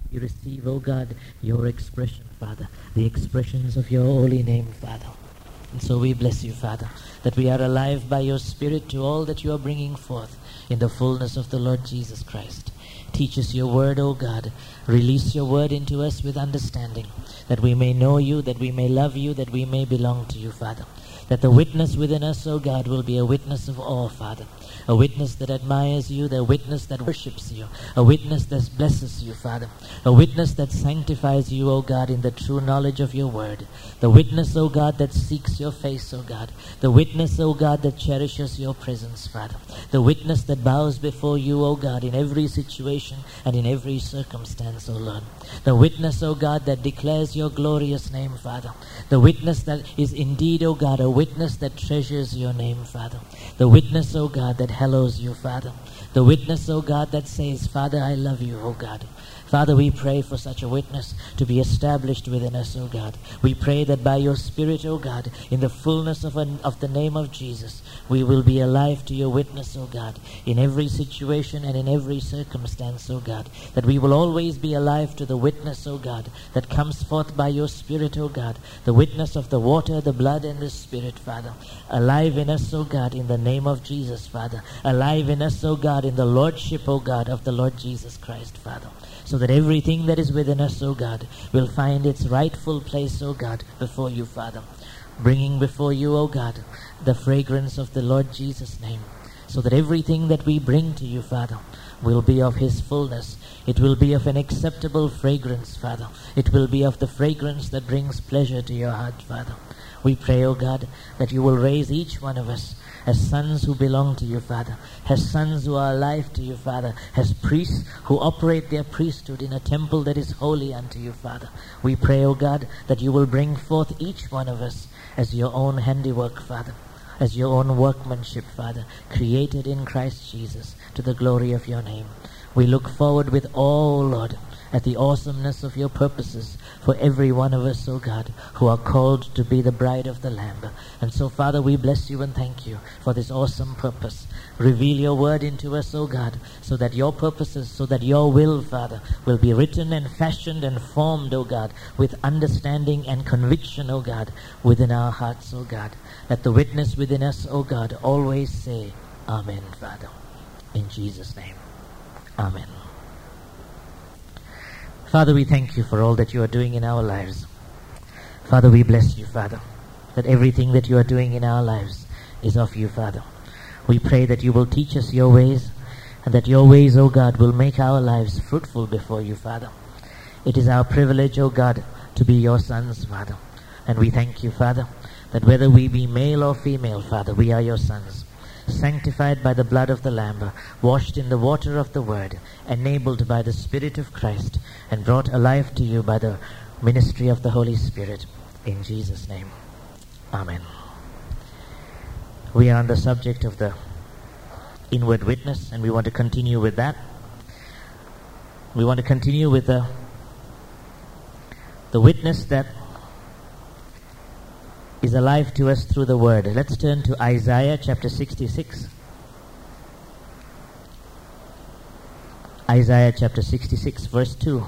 We receive, O God, your expression, Father, the expressions of your holy name, Father. And so we bless you, Father, that we are alive by your Spirit to all that you are bringing forth in the fullness of the Lord Jesus Christ. Teach us your word, O God. Release your word into us with understanding, that we may know you, that we may love you, that we may belong to you, Father. That the witness within us, O God, will be a witness of awe, Father. A witness that admires you, the witness that worships you, a witness that blesses you, Father. A witness that sanctifies you, O God, in the true knowledge of your word. The witness, O God, that seeks your face, O God. The witness, O God, that cherishes your presence, Father. The witness that bows before you, O God, in every situation and in every circumstance, O Lord. The witness, O God, that declares your glorious name, Father. The witness that is indeed, O God, a witness that treasures your name, Father. The witness, O God, that hallows you, Father. The witness, O God, that says, Father, I love you, O God. Father, we pray for such a witness to be established within us, O God. We pray that by your Spirit, O God, in the fullness of the name of Jesus, we will be alive to your witness, O God, in every situation and in every circumstance, O God. That we will always be alive to the witness, O God, that comes forth by your Spirit, O God. The witness of the water, the blood, and the Spirit, Father. Alive in us, O God, in the name of Jesus, Father. Alive in us, O God, in the Lordship, O God, of the Lord Jesus Christ, Father. So that everything that is within us, O God, will find its rightful place, O God, before you, Father. Bringing before you, O God, the fragrance of the Lord Jesus' name. So that everything that we bring to you, Father, will be of his fullness. It will be of an acceptable fragrance, Father. It will be of the fragrance that brings pleasure to your heart, Father. We pray, O God, that you will raise each one of us as sons who belong to you, Father, as sons who are alive to you, Father, as priests who operate their priesthood in a temple that is holy unto you, Father. We pray, O God, that you will bring forth each one of us as your own handiwork, Father, as your own workmanship, Father, created in Christ Jesus to the glory of your name. We look forward with awe, Lord, at the awesomeness of your purposes for every one of us, O God, who are called to be the bride of the Lamb. And so, Father, we bless you and thank you for this awesome purpose. Reveal your word into us, O God, so that your purposes, so that your will, Father, will be written and fashioned and formed, O God, with understanding and conviction, O God, within our hearts, O God. Let the witness within us, O God, always say, Amen, Father. In Jesus' name. Amen. Father, we thank you for all that you are doing in our lives. Father, we bless you, Father, that everything that you are doing in our lives is of you, Father. We pray that you will teach us your ways, and that your ways, O God, will make our lives fruitful before you, Father. It is our privilege, O God, to be your sons, Father. And we thank you, Father, that whether we be male or female, Father, we are your sons. Sanctified by the blood of the Lamb, washed in the water of the Word, enabled by the Spirit of Christ, and brought alive to you by the ministry of the Holy Spirit. In Jesus' name. Amen. We are on the subject of the inward witness, and we want to continue with that. We want to continue with the witness that is alive to us through the Word. Let's turn to Isaiah chapter 66. Isaiah chapter 66, verse 2.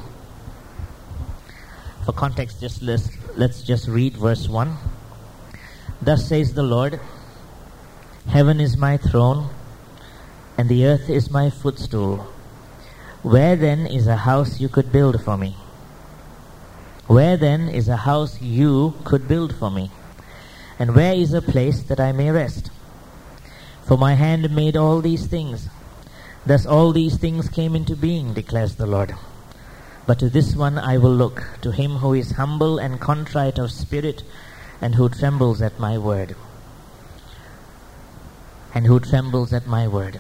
For context, let's just read verse 1. Thus says the Lord, Heaven is my throne, and the earth is my footstool. Where then is a house you could build for me? Where then is a house you could build for me? And where is a place that I may rest? For my hand made all these things. Thus all these things came into being, declares the Lord. But to this one I will look, to him who is humble and contrite of spirit, and who trembles at my word. And who trembles at my word.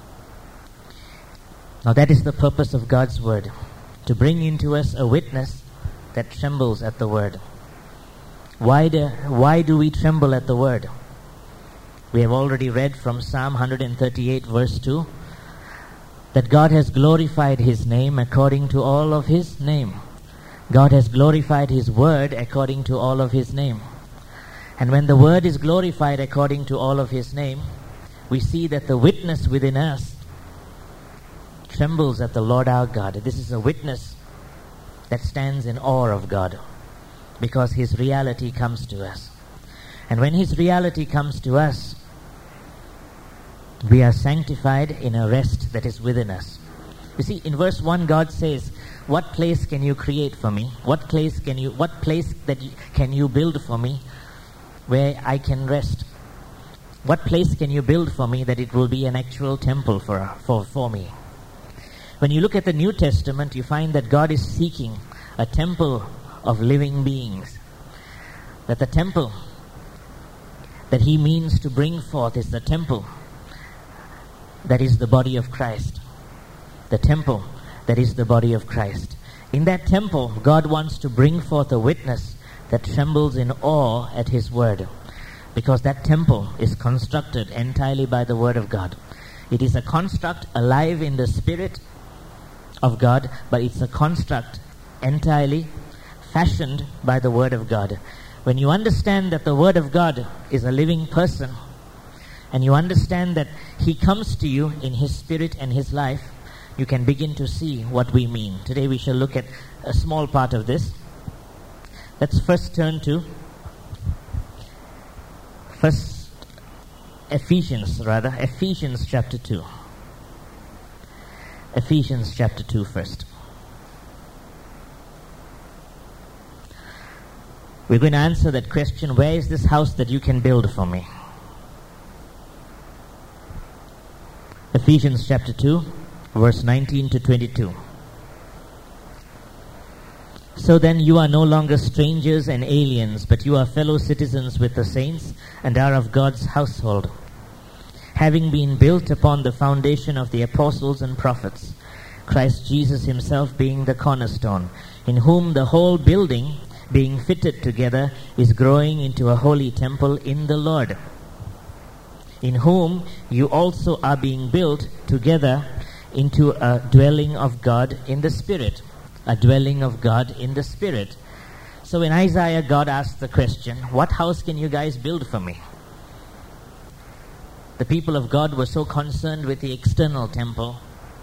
Now that is the purpose of God's word, to bring into us a witness that trembles at the word. Why do we tremble at the word? We have already read from Psalm 138 verse 2 that God has glorified his name according to all of his name. God has glorified his word according to all of his name. And when the word is glorified according to all of his name, we see that the witness within us trembles at the Lord our God. This is a witness that stands in awe of God, because His reality comes to us. And when His reality comes to us, we are sanctified in a rest that is within us. You see, in verse 1, God says, what place can you create for me? What place can you build for me where I can rest? What place can you build for me that it will be an actual temple for me? When you look at the New Testament, you find that God is seeking a temple of living beings. That the temple that He means to bring forth is the temple that is the body of Christ. The temple that is the body of Christ. In that temple, God wants to bring forth a witness that trembles in awe at His word, because that temple is constructed entirely by the word of God. It is a construct alive in the Spirit of God, but it's a construct entirely fashioned by the word of God. When you understand that the word of God is a living person, and you understand that He comes to you in His Spirit and His life, you can begin to see what we mean. Today we shall look at a small part of this. Let's first turn to Ephesians chapter 2. Ephesians chapter 2 first. We're going to answer that question, where is this house that you can build for me? Ephesians chapter 2, verse 19 to 22. So then you are no longer strangers and aliens, but you are fellow citizens with the saints and are of God's household, having been built upon the foundation of the apostles and prophets, Christ Jesus Himself being the cornerstone, in whom the whole building, being fitted together, is growing into a holy temple in the Lord, in whom you also are being built together into a dwelling of God in the Spirit. A dwelling of God in the Spirit. So in Isaiah, God asked the question, what house can you guys build for me? The people of God were so concerned with the external temple,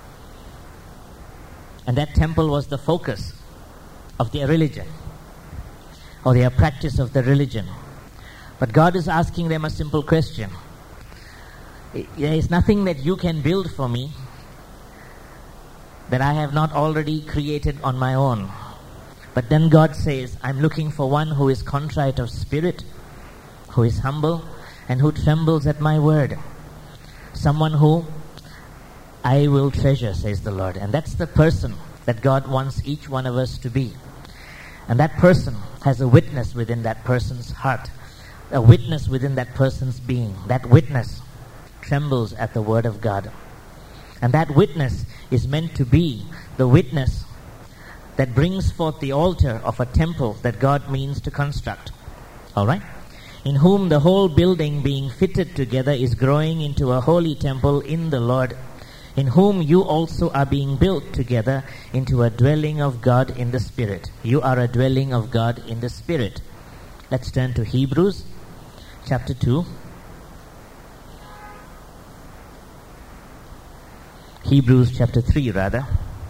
and that temple was the focus of their religion, or their practice of the religion. But God is asking them a simple question. There is nothing that you can build for me that I have not already created on my own. But then God says, I'm looking for one who is contrite of spirit, who is humble, and who trembles at my word. Someone who I will treasure, says the Lord. And that's the person that God wants each one of us to be. And that person has a witness within that person's heart, a witness within that person's being. That witness trembles at the word of God. And that witness is meant to be the witness that brings forth the altar of a temple that God means to construct. Alright? In whom the whole building being fitted together is growing into a holy temple in the Lord, in whom you also are being built together into a dwelling of God in the Spirit. You are a dwelling of God in the Spirit. Let's turn to Hebrews chapter 2. Hebrews chapter 3 rather.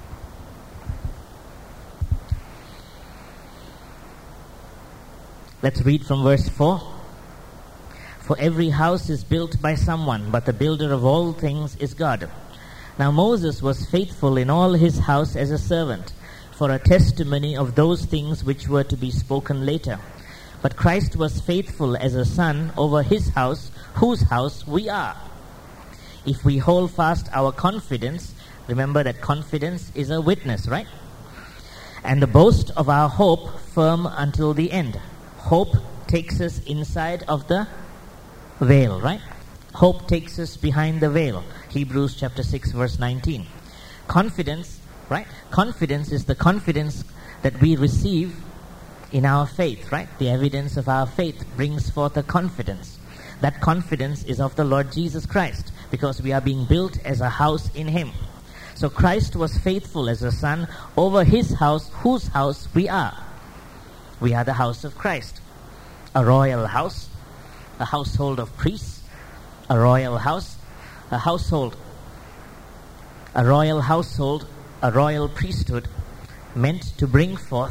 Let's read from verse 4. For every house is built by someone, but the builder of all things is God. Now Moses was faithful in all his house as a servant, for a testimony of those things which were to be spoken later. But Christ was faithful as a son over his house, whose house we are. If we hold fast our confidence, remember that confidence is a witness, right? And the boast of our hope firm until the end. Hope takes us inside of the veil, right? Hope takes us behind the veil. Hebrews chapter 6 verse 19. Confidence, right? Confidence is the confidence that we receive in our faith, right? The evidence of our faith brings forth a confidence. That confidence is of the Lord Jesus Christ, because we are being built as a house in Him. So Christ was faithful as a son over his house, whose house we are. We are the house of Christ. A royal house, a household of priests, a royal house, a household, a royal household, a royal priesthood, meant to bring forth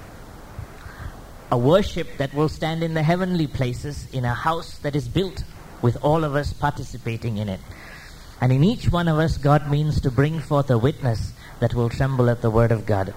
a worship that will stand in the heavenly places in a house that is built with all of us participating in it. And in each one of us, God means to bring forth a witness that will tremble at the Word of God.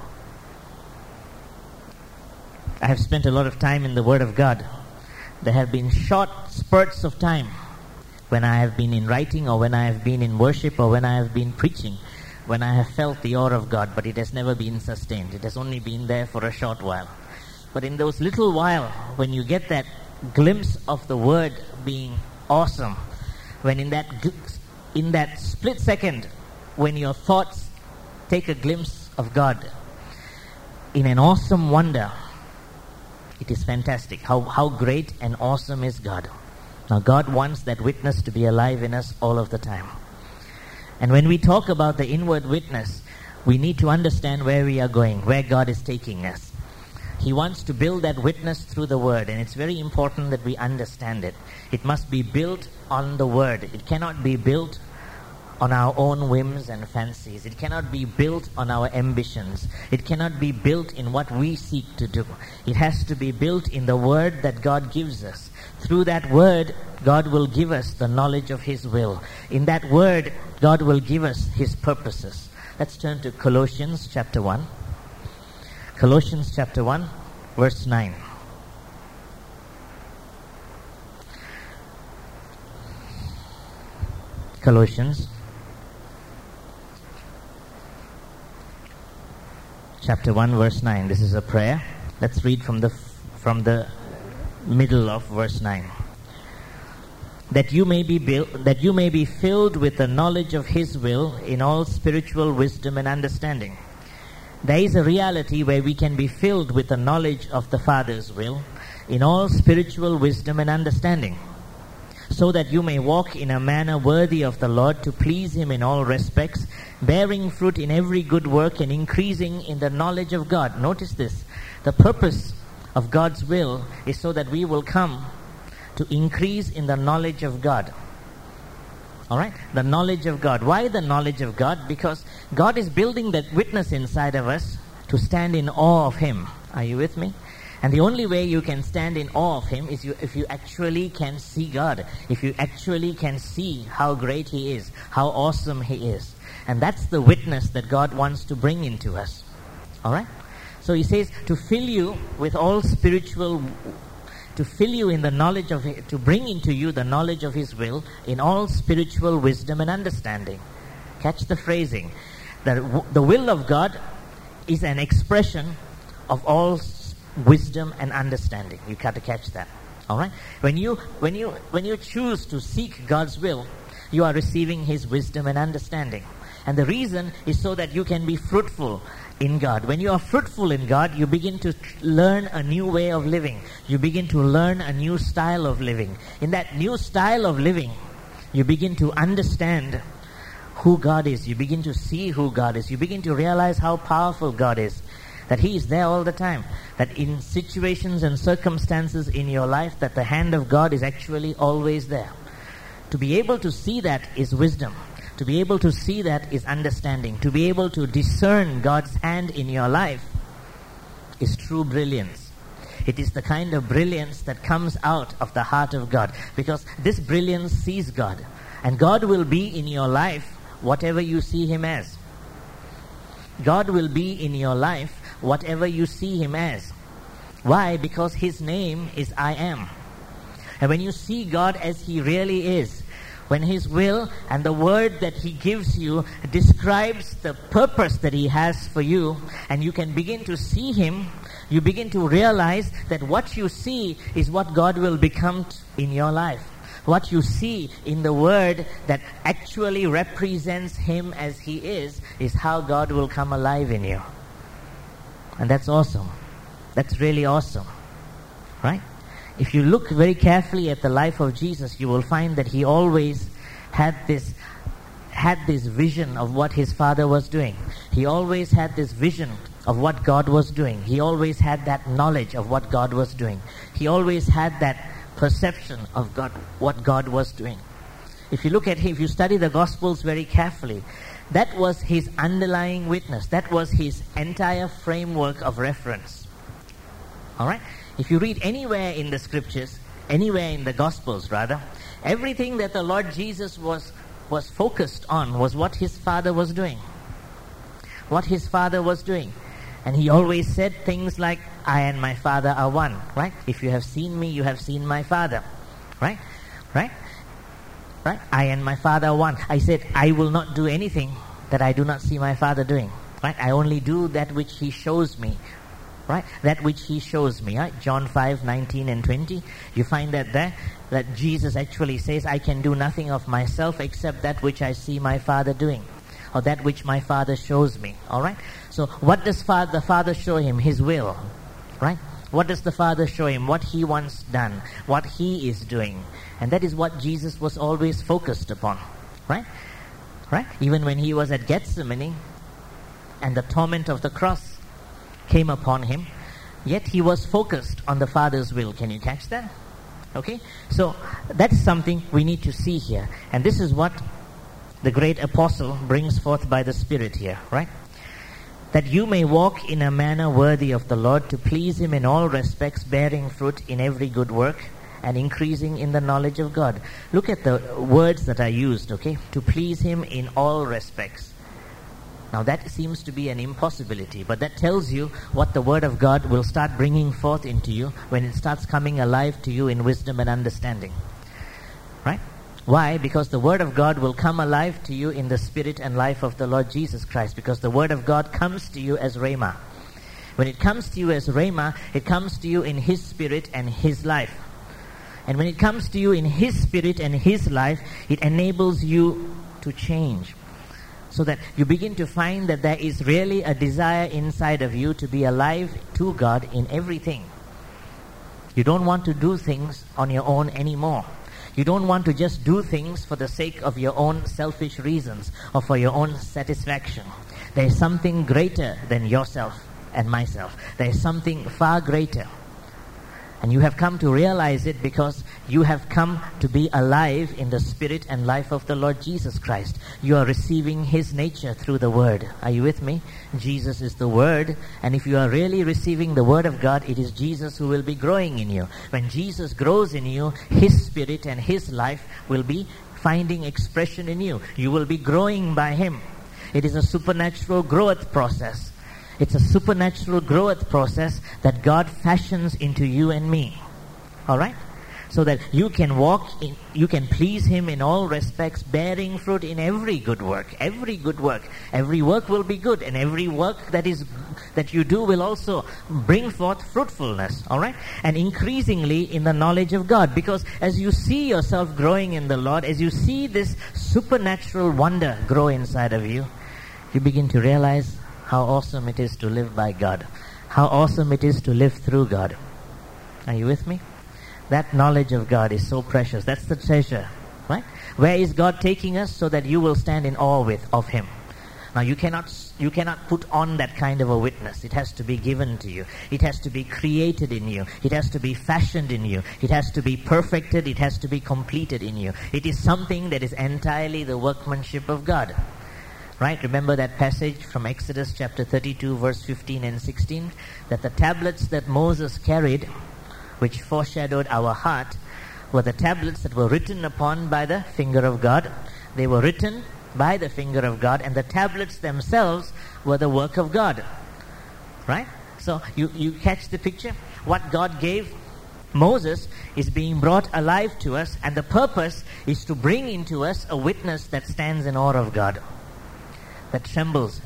I have spent a lot of time in the Word of God. There have been short spurts of time when I have been in writing, or when I have been in worship, or when I have been preaching, when I have felt the awe of God, but it has never been sustained. It has only been there for a short while. But in those little while, when you get that glimpse of the Word being awesome, when in that split second, when your thoughts take a glimpse of God in an awesome wonder, it is fantastic. How great and awesome is God. Now God wants that witness to be alive in us all of the time. And when we talk about the inward witness, we need to understand where we are going, where God is taking us. He wants to build that witness through the Word, and it's very important that we understand it. It must be built on the Word. It cannot be built on our own whims and fancies. It cannot be built on our ambitions. It cannot be built in what we seek to do. It has to be built in the Word that God gives us. Through that Word, God will give us the knowledge of His will. In that Word, God will give us His purposes. Let's turn to Colossians chapter 1. Colossians chapter 1, verse 9. Colossians chapter 1, verse 9. This is a prayer. Let's read from the middle of verse 9. That you may be filled with the knowledge of His will in all spiritual wisdom and understanding. There is a reality where we can be filled with the knowledge of the Father's will in all spiritual wisdom and understanding, so that you may walk in a manner worthy of the Lord, to please Him in all respects, bearing fruit in every good work and increasing in the knowledge of God. Notice this. The purpose of God's will is so that we will come to increase in the knowledge of God. Alright? The knowledge of God. Why the knowledge of God? Because God is building that witness inside of us to stand in awe of Him. Are you with me? And the only way you can stand in awe of Him is if you actually can see God. If you actually can see how great He is, how awesome He is. And that's the witness that God wants to bring into us. Alright? So He says to fill you with all spiritual, to fill you in the knowledge of, to bring into you the knowledge of His will in all spiritual wisdom and understanding. Catch the phrasing. The will of God is an expression of all wisdom and understanding. You got to catch that. All right? When you choose to seek God's will, you are receiving His wisdom and understanding. And the reason is so that you can be fruitful in God. When you are fruitful in God, you begin to learn a new way of living. You begin to learn a new style of living. In that new style of living, you begin to understand who God is. You begin to see who God is. You begin to realize how powerful God is. That He is there all the time. That in situations and circumstances in your life, that the hand of God is actually always there. To be able to see that is wisdom. To be able to see that is understanding. To be able to discern God's hand in your life is true brilliance. It is the kind of brilliance that comes out of the heart of God. Because this brilliance sees God. And God will be in your life whatever you see Him as. God will be in your life whatever you see Him as. Why? Because His name is I Am. And when you see God as He really is, when His will and the word that He gives you describes the purpose that He has for you, and you can begin to see Him, you begin to realize that what you see is what God will become in your life. What you see in the word that actually represents Him as He is how God will come alive in you. And that's awesome. That's really awesome. Right? If you look very carefully at the life of Jesus, you will find that He always had this vision of what His Father was doing. He always had this vision of what God was doing. He always had that knowledge of what God was doing. He always had that perception of God, what God was doing. If you look at Him, if you study the Gospels very carefully, That was his underlying witness. That was his entire framework of reference. All right? If you read anywhere in the scriptures, anywhere in the Gospels rather, everything that the Lord Jesus was focused on was what his Father was doing. What his Father was doing. And he always said things like, I and my Father are one, right? If you have seen me, you have seen my Father, right? Right? Right? I and my Father are one. I said, I will not do anything that I do not see my Father doing, right? I only do that which he shows me, right? That which he shows me, right? John 5:19 and 20, you find that there, that Jesus actually says, I can do nothing of myself except that which I see my Father doing, or that which my Father shows me, all right? So what does the Father show him? His will, right? What does the Father show him? What he wants done, what he is doing. And that is what Jesus was always focused upon, right? Right? Even when he was at Gethsemane and the torment of the cross came upon him, yet he was focused on the Father's will. Can you catch that? Okay? So that's something we need to see here. And this is what the great apostle brings forth by the Spirit here, right? That you may walk in a manner worthy of the Lord, to please him in all respects, bearing fruit in every good work, and increasing in the knowledge of God. Look at the words that are used, okay? To please him in all respects. Now that seems to be an impossibility, but that tells you what the Word of God will start bringing forth into you when it starts coming alive to you in wisdom and understanding. Right? Why? Because the Word of God will come alive to you in the spirit and life of the Lord Jesus Christ, because the Word of God comes to you as Rhema. When it comes to you as Rhema, it comes to you in His spirit and His life. And when it comes to you in His spirit and His life, it enables you to change. So that you begin to find that there is really a desire inside of you to be alive to God in everything. You don't want to do things on your own anymore. You don't want to just do things for the sake of your own selfish reasons or for your own satisfaction. There is something greater than yourself and myself. There is something far greater. And you have come to realize it because you have come to be alive in the spirit and life of the Lord Jesus Christ. You are receiving His nature through the Word. Are you with me? Jesus is the Word. And if you are really receiving the Word of God, it is Jesus who will be growing in you. When Jesus grows in you, His spirit and His life will be finding expression in you. You will be growing by Him. It is a supernatural growth process. It's a supernatural growth process that God fashions into you and me. Alright? So that you can walk in, you can please Him in all respects, bearing fruit in every good work. Every good work. Every work will be good, and every work that you do will also bring forth fruitfulness. Alright? And increasingly in the knowledge of God. Because as you see yourself growing in the Lord, as you see this supernatural wonder grow inside of you, you begin to realize how awesome it is to live by God. How awesome it is to live through God. Are you with me? That knowledge of God is so precious. That's the treasure, right? Where is God taking us? So that you will stand in awe of Him. Now you cannot put on that kind of a witness. It has to be given to you. It has to be created in you. It has to be fashioned in you. It has to be perfected. It has to be completed in you. It is something that is entirely the workmanship of God. Right? Remember that passage from Exodus chapter 32 verse 15 and 16? That the tablets that Moses carried, which foreshadowed our heart, were the tablets that were written upon by the finger of God. They were written by the finger of God, and the tablets themselves were the work of God. Right? So you catch the picture? What God gave Moses is being brought alive to us, and the purpose is to bring into us a witness that stands in awe of God. That trembles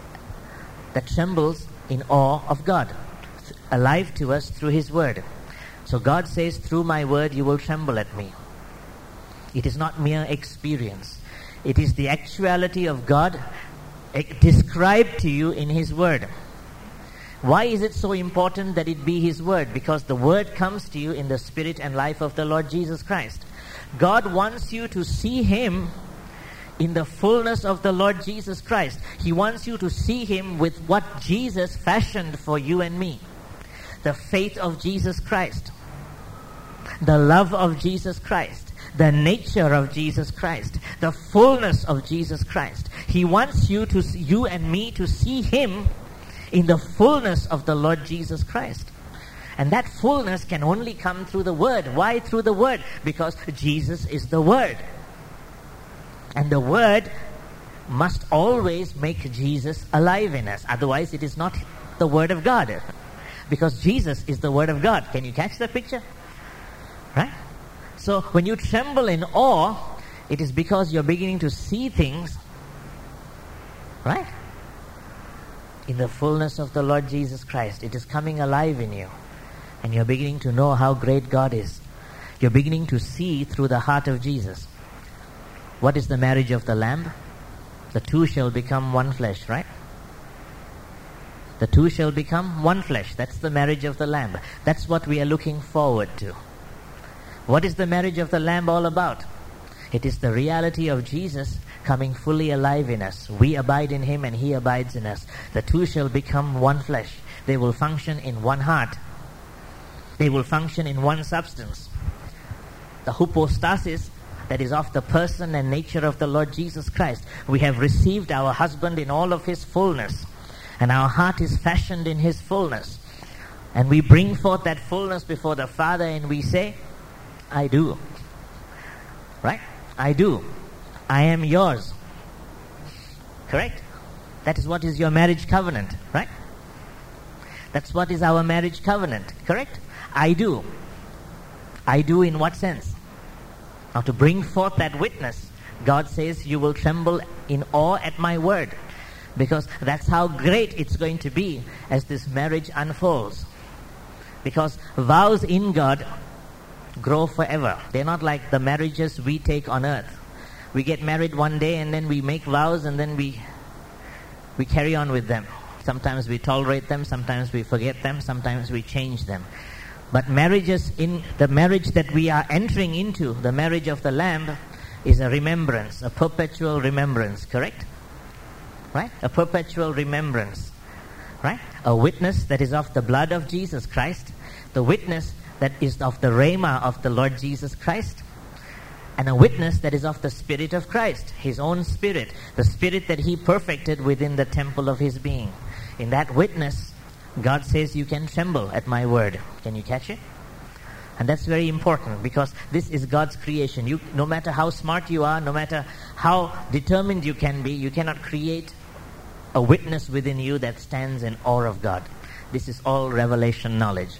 in awe of God, alive to us through His Word. So God says, through my Word you will tremble at me. It is not mere experience. It is the actuality of God described to you in His Word. Why is it so important that it be His Word? Because the Word comes to you in the spirit and life of the Lord Jesus Christ. God wants you to see Him in the fullness of the Lord Jesus Christ. He wants you to see Him with what Jesus fashioned for you and me. The faith of Jesus Christ. The love of Jesus Christ. the nature of Jesus Christ, the fullness of Jesus Christ. He wants you and me to see Him in the fullness of the Lord Jesus Christ. And that fullness can only come through the Word. Why through the Word? Because Jesus is the Word. And the Word must always make Jesus alive in us. Otherwise, it is not the Word of God. Because Jesus is the Word of God. Can you catch the picture? Right? So, when you tremble in awe, it is because you're beginning to see things, right? In the fullness of the Lord Jesus Christ. It is coming alive in you. And you're beginning to know how great God is. You're beginning to see through the heart of Jesus. What is the marriage of the Lamb? The two shall become one flesh, right? The two shall become one flesh. That's the marriage of the Lamb. That's what we are looking forward to. What is the marriage of the Lamb all about? It is the reality of Jesus coming fully alive in us. We abide in Him and He abides in us. The two shall become one flesh. They will function in one heart. They will function in one substance. The hypostasis, that is of the person and nature of the Lord Jesus Christ. We have received our husband in all of His fullness. And our heart is fashioned in His fullness. And we bring forth that fullness before the Father and we say, I do. Right? I do. I am yours. Correct? That is what is your marriage covenant. Right? That's what is our marriage covenant. Correct? I do. I do in what sense? Now to bring forth that witness, God says you will tremble in awe at my word. Because that's how great it's going to be as this marriage unfolds. Because vows in God grow forever. They're not like the marriages we take on earth. We get married one day and then we make vows and then we carry on with them. Sometimes we tolerate them, sometimes we forget them, sometimes we change them. But marriages, in the marriage that we are entering into, the marriage of the Lamb, is a remembrance, a perpetual remembrance, correct? Right? A perpetual remembrance. Right? A witness that is of the blood of Jesus Christ, the witness that is of the rhema of the Lord Jesus Christ, and a witness that is of the Spirit of Christ, His own Spirit, the Spirit that He perfected within the temple of His being. In that witness, God says you can tremble at my word. Can you catch it? And that's very important because this is God's creation. You, no matter how smart you are, no matter how determined you can be, you cannot create a witness within you that stands in awe of God. This is all revelation knowledge.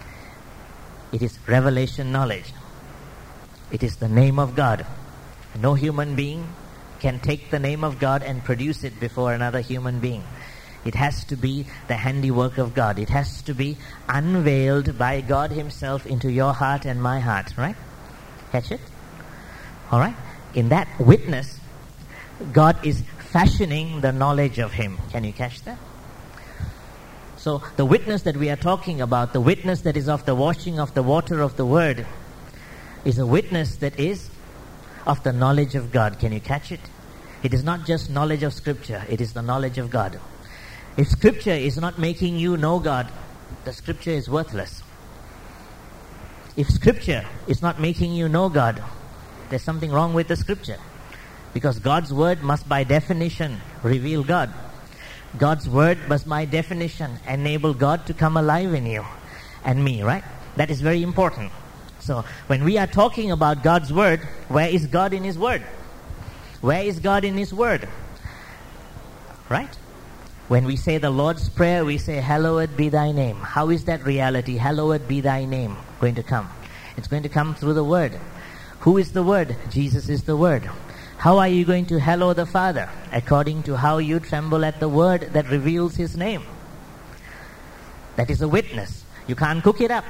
It is revelation knowledge. It is the name of God. No human being can take the name of God and produce it before another human being. It has to be the handiwork of God. It has to be unveiled by God Himself into your heart and my heart, right? Catch it? All right? In that witness, God is fashioning the knowledge of Him. Can you catch that? So the witness that we are talking about, the witness that is of the washing of the water of the Word, is a witness that is of the knowledge of God. Can you catch it? It is not just knowledge of Scripture. It is the knowledge of God. If Scripture is not making you know God, the Scripture is worthless. If Scripture is not making you know God, there's something wrong with the Scripture. Because God's Word must by definition reveal God. God's Word must by definition enable God to come alive in you and me, right? That is very important. So when we are talking about God's Word, where is God in His Word? Where is God in His Word? Right? When we say the Lord's Prayer, we say, hallowed be thy name. How is that reality, hallowed be thy name, going to come? It's going to come through the Word. Who is the Word? Jesus is the Word. How are you going to hallow the Father? According to how you tremble at the Word that reveals His name. That is a witness. You can't cook it up.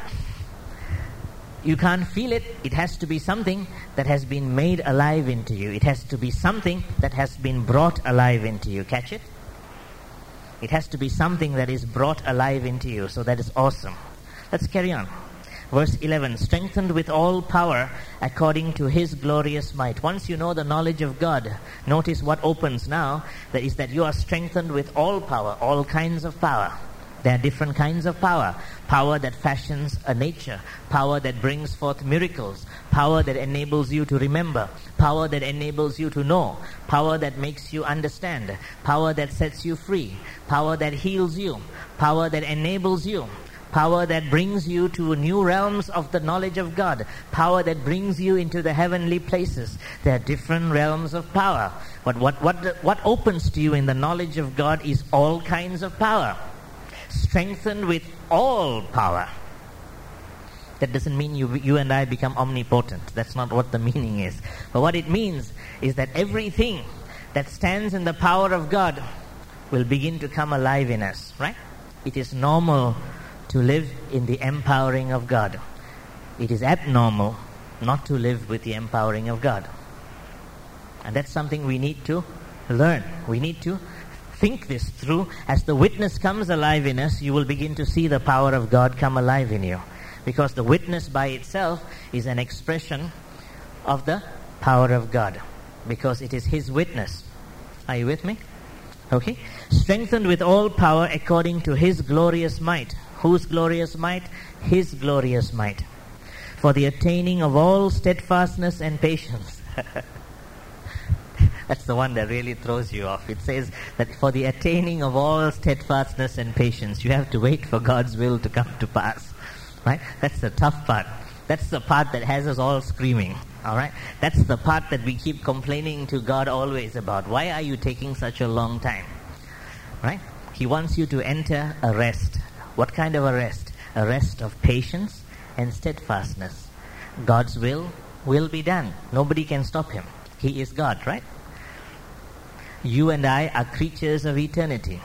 You can't feel it. It has to be something that has been made alive into you. It has to be something that has been brought alive into you. Catch it? It has to be something that is brought alive into you. So that is awesome. Let's carry on. Verse 11, strengthened with all power according to His glorious might. Once you know the knowledge of God, notice what opens now. That is that you are strengthened with all power, all kinds of power. There are different kinds of power. Power that fashions a nature. Power that brings forth miracles. Power that enables you to remember. Power that enables you to know. Power that makes you understand. Power that sets you free. Power that heals you. Power that enables you. Power that brings you to new realms of the knowledge of God. Power that brings you into the heavenly places. There are different realms of power. But what opens to you in the knowledge of God is all kinds of power. Strengthened with all power. That doesn't mean you and I become omnipotent. That's not what the meaning is. But what it means is that everything that stands in the power of God will begin to come alive in us, right? It is normal to live in the empowering of God. It is abnormal not to live with the empowering of God. And that's something we need to learn. We need to think this through. As the witness comes alive in us, you will begin to see the power of God come alive in you. Because the witness by itself is an expression of the power of God. Because it is His witness. Are you with me? Okay. Strengthened with all power according to His glorious might. Whose glorious might? His glorious might. For the attaining of all steadfastness and patience. That's the one that really throws you off. It says that for the attaining of all steadfastness and patience, you have to wait for God's will to come to pass. Right? That's the tough part. That's the part that has us all screaming. All right? That's the part that we keep complaining to God always about. Why are you taking such a long time? Right? He wants you to enter a rest. What kind of a rest? A rest of patience and steadfastness. God's will be done. Nobody can stop Him. He is God, right? You and I are creatures of eternity.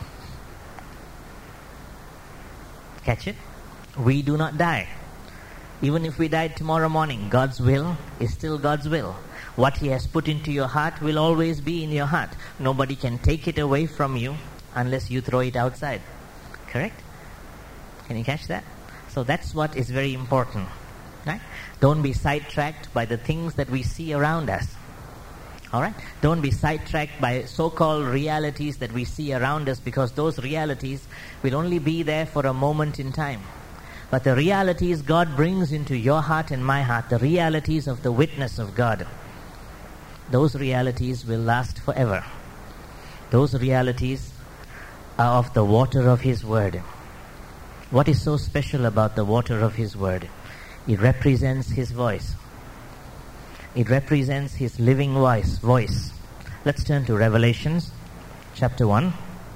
Catch it? We do not die. Even if we died tomorrow morning, God's will is still God's will. What He has put into your heart will always be in your heart. Nobody can take it away from you unless you throw it outside. Correct? Can you catch that? So that's what is very important. Right? Don't be sidetracked by the things that we see around us. Alright? Don't be sidetracked by so-called realities that we see around us, because those realities will only be there for a moment in time. But the realities God brings into your heart and my heart, the realities of the witness of God, those realities will last forever. Those realities are of the water of His Word. What is so special about the water of His Word? It represents His voice. It represents His living voice. Let's turn to Revelation chapter 1.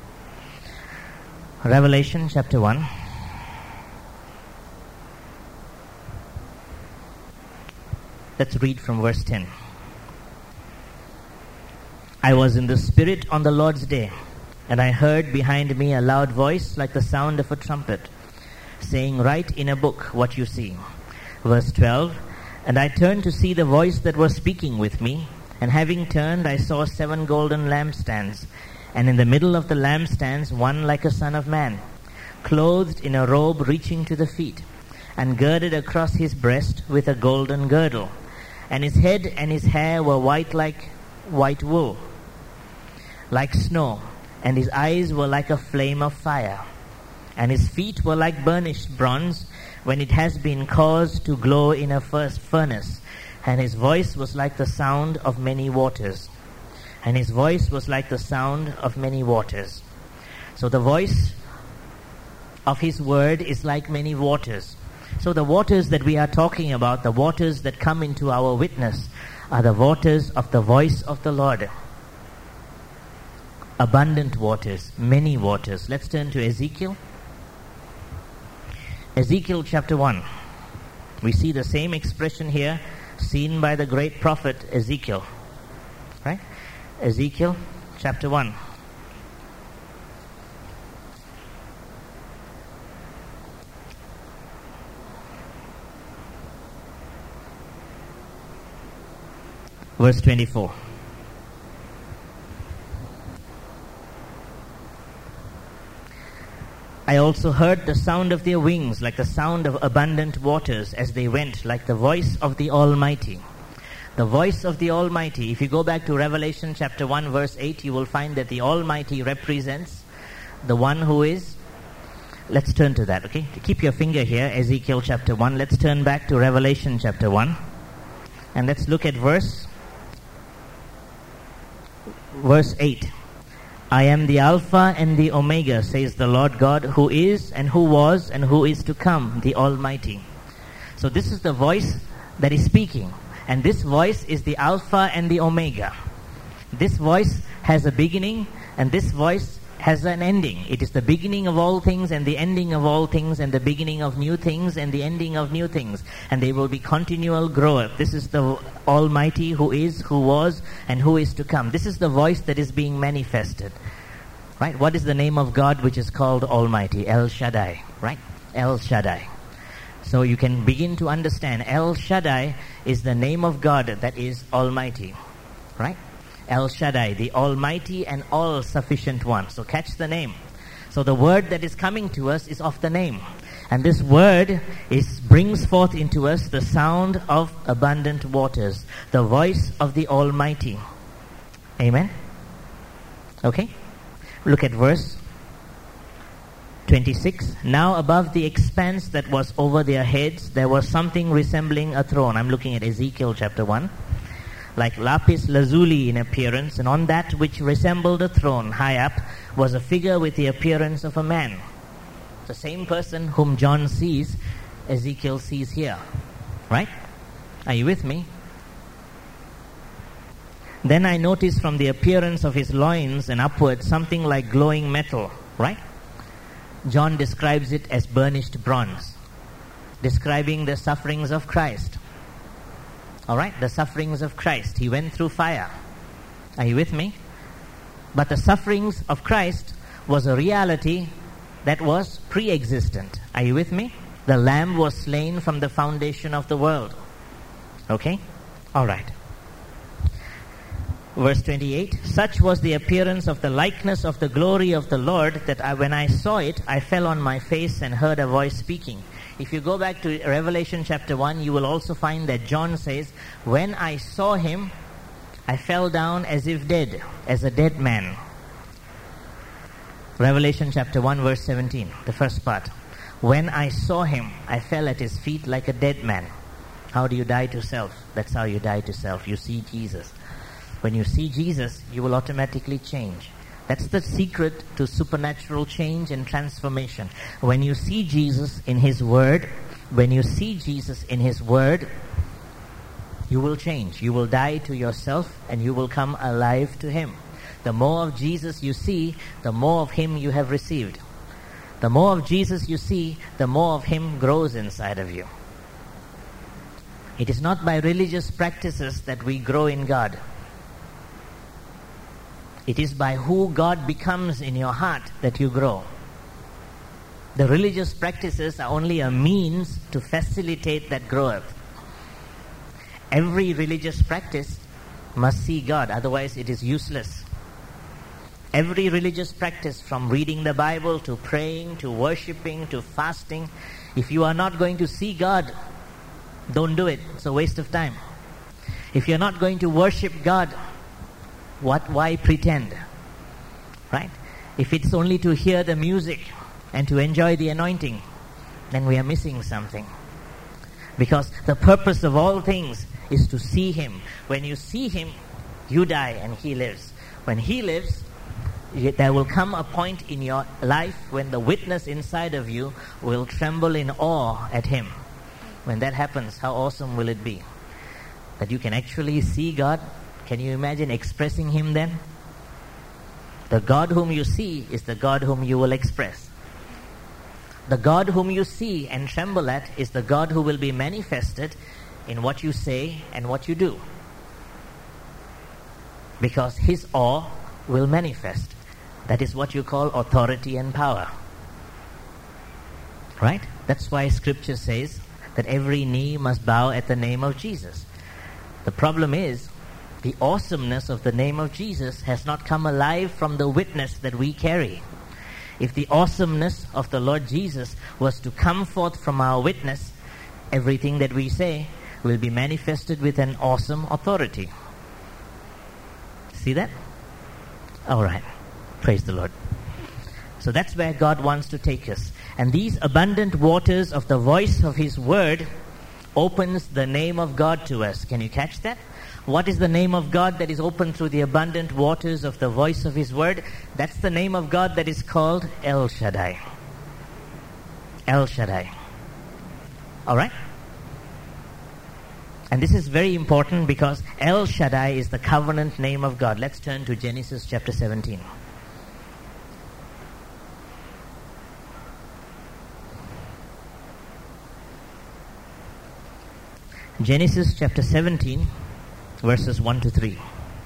Revelation chapter 1. Let's read from verse 10. I was in the Spirit on the Lord's day, and I heard behind me a loud voice like the sound of a trumpet, saying, "Write in a book what you see." Verse 12. And I turned to see the voice that was speaking with me, and having turned, I saw 7 golden lampstands, and in the middle of the lampstands one like a son of man, clothed in a robe reaching to the feet, and girded across his breast with a golden girdle, and his head and his hair were white like white wool, like snow, and his eyes were like a flame of fire, and his feet were like burnished bronze, when it has been caused to glow in a first furnace, and his voice was like the sound of many waters. And his voice was like the sound of many waters. So the voice of His Word is like many waters. So the waters that we are talking about, the waters that come into our witness, are the waters of the voice of the Lord. Abundant waters, many waters. Let's turn to Ezekiel. Ezekiel chapter 1. We see the same expression here seen by the great prophet Ezekiel. Right? Ezekiel chapter 1. Verse 24. I also heard the sound of their wings like the sound of abundant waters as they went, like the voice of the Almighty. The voice of the Almighty. If you go back to Revelation chapter 1 verse 8, you will find that the Almighty represents the one who is Let's turn to that, okay? Keep your finger here, Ezekiel chapter 1. Let's turn back to Revelation chapter 1. And let's look at verse 8. I am the Alpha and the Omega, says the Lord God, who is and who was and who is to come, the Almighty. So this is the voice that is speaking. And this voice is the Alpha and the Omega. This voice has a beginning, and this voice has an ending. It is the beginning of all things and the ending of all things, and the beginning of new things and the ending of new things. And they will be continual growth. This is the Almighty who is, who was, and who is to come. This is the voice that is being manifested. Right? What is the name of God which is called Almighty? El Shaddai. Right? El Shaddai. So you can begin to understand El Shaddai is the name of God that is Almighty. Right? El Shaddai, the Almighty and all-sufficient one. So catch the name. So the word that is coming to us is of the name. And this word brings forth into us the sound of abundant waters, the voice of the Almighty. Amen? Okay? Look at verse 26. Now above the expanse that was over their heads, there was something resembling a throne. I'm looking at Ezekiel chapter 1. Like lapis lazuli in appearance, and on that which resembled a throne high up was a figure with the appearance of a man. The same person whom John sees, Ezekiel sees here. Right? Are you with me? Then I noticed from the appearance of his loins and upward something like glowing metal. Right? John describes it as burnished bronze, describing the sufferings of Christ. All right, the sufferings of Christ. He went through fire. Are you with me? But the sufferings of Christ was a reality that was pre-existent. Are you with me? The Lamb was slain from the foundation of the world. Okay? All right. Verse 28. Such was the appearance of the likeness of the glory of the Lord that when I saw it, I fell on my face and heard a voice speaking. If you go back to Revelation chapter 1, you will also find that John says, when I saw him, I fell down as if dead, as a dead man. Revelation chapter 1 verse 17, the first part. When I saw him, I fell at his feet like a dead man. How do you die to self? That's how you die to self. You see Jesus. When you see Jesus, you will automatically change. That's the secret to supernatural change and transformation. When you see Jesus in His Word, you will change. You will die to yourself and you will come alive to Him. The more of Jesus you see, the more of Him you have received. The more of Jesus you see, the more of Him grows inside of you. It is not by religious practices that we grow in God. It is by who God becomes in your heart that you grow. The religious practices are only a means to facilitate that growth. Every religious practice must see God, otherwise it is useless. Every religious practice, from reading the Bible to praying to worshipping to fasting, if you are not going to see God, don't do it. It's a waste of time. If you're not going to worship God, why pretend? Right? If it's only to hear the music and to enjoy the anointing, then we are missing something. Because the purpose of all things is to see Him. When you see Him, you die and He lives. When He lives, there will come a point in your life when the witness inside of you will tremble in awe at Him. When that happens, how awesome will it be? That you can actually see God. Can you imagine expressing Him then? The God whom you see is the God whom you will express. The God whom you see and tremble at is the God who will be manifested in what you say and what you do. Because His awe will manifest. That is what you call authority and power. Right? That's why Scripture says that every knee must bow at the name of Jesus. The problem is, the awesomeness of the name of Jesus has not come alive from the witness that we carry. If the awesomeness of the Lord Jesus was to come forth from our witness, everything that we say will be manifested with an awesome authority. See that? All right. Praise the Lord. So that's where God wants to take us. And these abundant waters of the voice of His word opens the name of God to us. Can you catch that? What is the name of God that is opened through the abundant waters of the voice of His word? That's the name of God that is called El Shaddai. El Shaddai. Alright? And this is very important because El Shaddai is the covenant name of God. Let's turn to Genesis chapter 17. Genesis chapter 17, verses 1 to 3.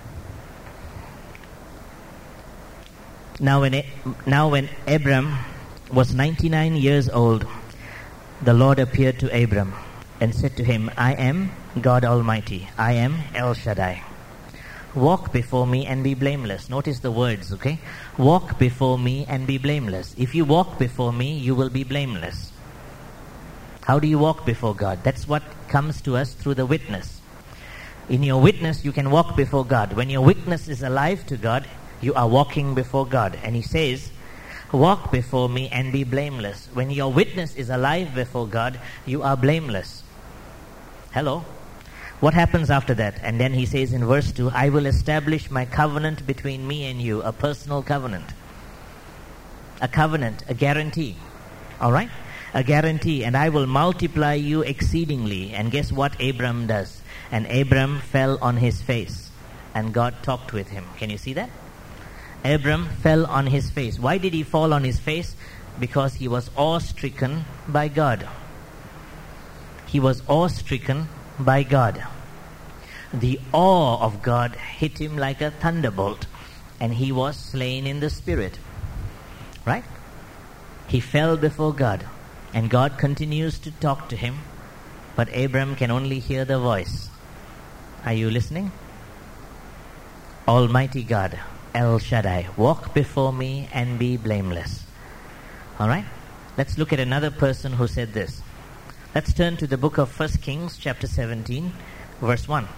Now when Abram was 99 years old, the Lord appeared to Abram and said to him, I am God Almighty. I am El Shaddai. Walk before me and be blameless. Notice the words, okay? Walk before me and be blameless. If you walk before me, you will be blameless. How do you walk before God? That's what comes to us through the witness. In your witness, you can walk before God. When your witness is alive to God, you are walking before God. And He says, walk before me and be blameless. When your witness is alive before God, you are blameless. Hello? What happens after that? And then He says in verse 2, I will establish my covenant between me and you, a personal covenant. A covenant, a guarantee. Alright? A guarantee. And I will multiply you exceedingly. And guess what Abram does? And Abram fell on his face. And God talked with him. Can you see that? Abram fell on his face. Why did he fall on his face? Because he was awe-stricken by God. He was awe-stricken by God. The awe of God hit him like a thunderbolt, and he was slain in the spirit. Right? He fell before God, and God continues to talk to him, but Abram can only hear the voice. Are you listening? Almighty God, El Shaddai, walk before me and be blameless. Alright? Let's look at another person who said this. Let's turn to the book of 1 Kings chapter 17, verse 1.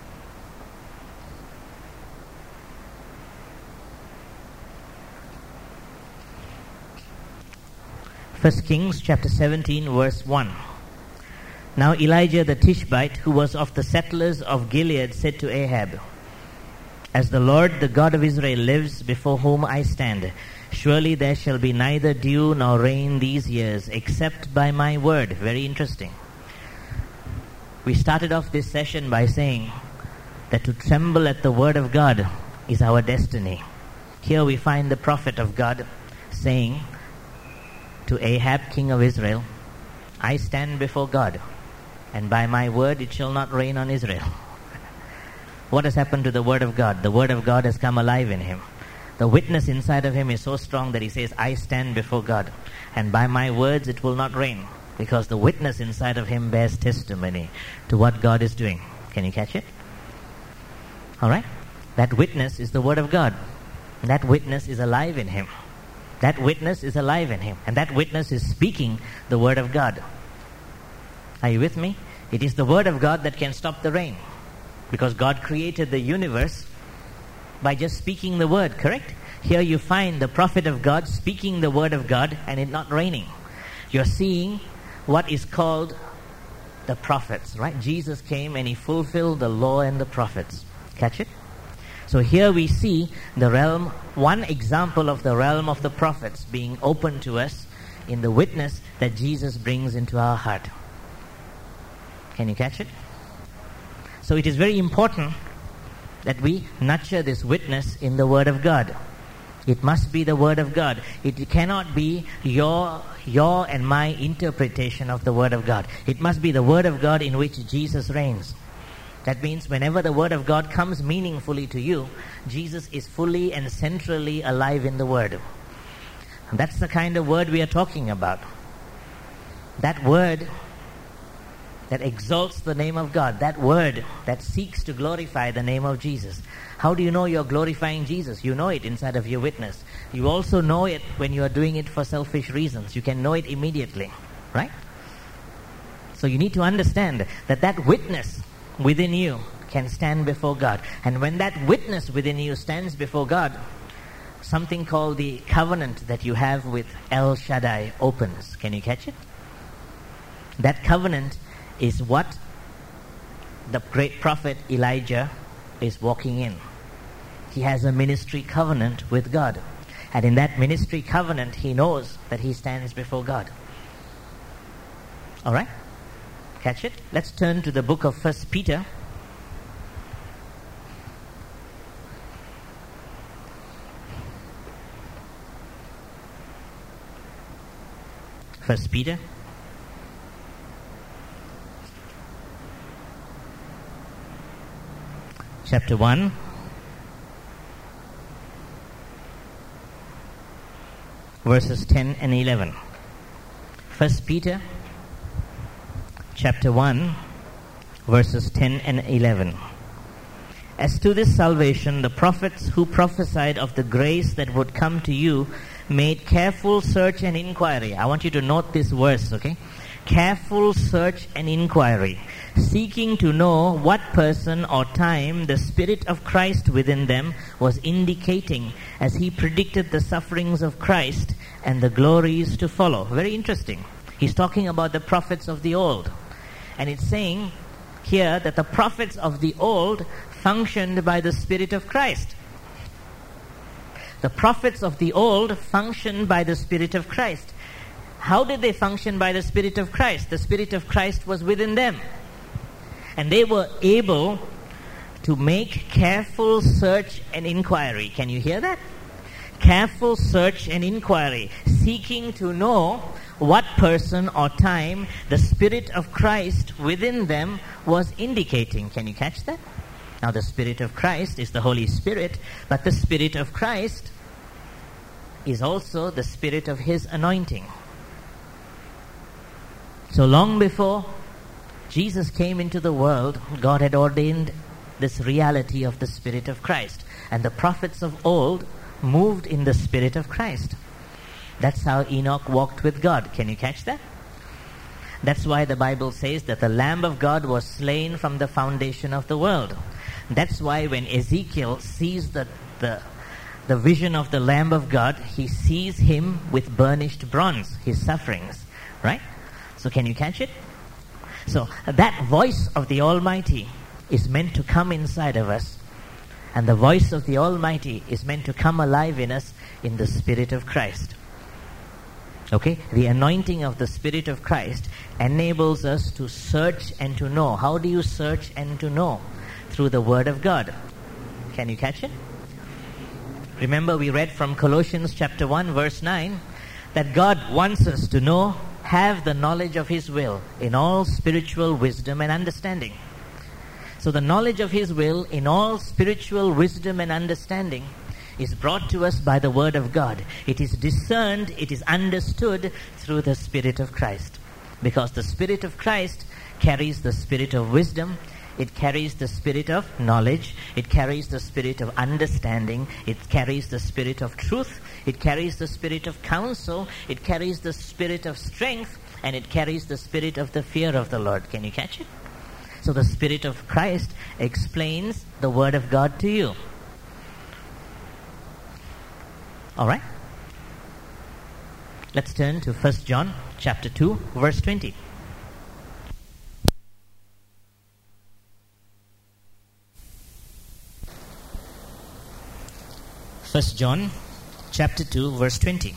First Kings chapter 17, verse 1. Now Elijah the Tishbite, who was of the settlers of Gilead, said to Ahab, As the Lord, the God of Israel, lives, before whom I stand, surely there shall be neither dew nor rain these years, except by my word. Very interesting. We started off this session by saying that to tremble at the word of God is our destiny. Here we find the prophet of God saying to Ahab, king of Israel, I stand before God, and by my word it shall not rain on Israel. What has happened to the word of God? The word of God has come alive in him. The witness inside of him is so strong that he says, I stand before God, and by my words it will not rain, because the witness inside of him bears testimony to what God is doing. Can you catch it? Alright? That witness is the word of God. That witness is alive in him. That witness is alive in him. And that witness is speaking the word of God. Are you with me? It is the word of God that can stop the rain. Because God created the universe by just speaking the word, correct? Here you find the prophet of God speaking the word of God and it not raining. You're seeing what is called the prophets, right? Jesus came and he fulfilled the law and the prophets. Catch it? So here we see the realm, one example of the realm of the prophets being open to us in the witness that Jesus brings into our heart. Can you catch it? So it is very important that we nurture this witness in the Word of God. It must be the Word of God. It cannot be your and my interpretation of the Word of God. It must be the Word of God in which Jesus reigns. That means whenever the Word of God comes meaningfully to you, Jesus is fully and centrally alive in the Word. And that's the kind of Word we are talking about. That Word that exalts the name of God. That Word that seeks to glorify the name of Jesus. How do you know you're glorifying Jesus? You know it inside of your witness. You also know it when you are doing it for selfish reasons. You can know it immediately. Right? So you need to understand that that witness within you can stand before God. And when that witness within you stands before God, something called the covenant that you have with El Shaddai opens. Can you catch it? That covenant is what the great prophet Elijah is walking in. He has a ministry covenant with God. And in that ministry covenant, he knows that he stands before God. All right? Catch it? Let's turn to the book of 1 Peter. First Peter chapter 1 verses 10 and 11. First Peter chapter 1 verses 10 and 11. As to this salvation, the prophets who prophesied of the grace that would come to you made careful search and inquiry. I want you to note this verse, okay? Careful search and inquiry, seeking to know what person or time the Spirit of Christ within them was indicating as he predicted the sufferings of Christ and the glories to follow. Very interesting. He's talking about the prophets of the old. And it's saying here that the prophets of the old functioned by the Spirit of Christ. The prophets of the old functioned by the Spirit of Christ. How did they function by the Spirit of Christ? The Spirit of Christ was within them. And they were able to make careful search and inquiry. Can you hear that? Careful search and inquiry, seeking to know what person or time the Spirit of Christ within them was indicating. Can you catch that? Now the Spirit of Christ is the Holy Spirit, but the Spirit of Christ is also the Spirit of His anointing. So long before Jesus came into the world, God had ordained this reality of the Spirit of Christ. And the prophets of old moved in the Spirit of Christ. That's how Enoch walked with God. Can you catch that? That's why the Bible says that the Lamb of God was slain from the foundation of the world. That's why when Ezekiel sees the vision of the Lamb of God, he sees him with burnished bronze, his sufferings. Right? So can you catch it? So that voice of the Almighty is meant to come inside of us. And the voice of the Almighty is meant to come alive in us in the Spirit of Christ. Okay? The anointing of the Spirit of Christ enables us to search and to know. How do you search and to know? Through the Word of God. Can you catch it? Remember we read from Colossians chapter 1 verse 9 that God wants us to know, have the knowledge of His will in all spiritual wisdom and understanding. So the knowledge of His will in all spiritual wisdom and understanding is brought to us by the Word of God. It is discerned, it is understood through the Spirit of Christ. Because the Spirit of Christ carries the spirit of wisdom, it carries the spirit of knowledge, it carries the spirit of understanding, it carries the spirit of truth, it carries the spirit of counsel, it carries the spirit of strength, and it carries the spirit of the fear of the Lord. Can you catch it? So the Spirit of Christ explains the Word of God to you. Alright? Let's turn to 1 John chapter 2 verse 20. 1 John chapter 2 verse 20.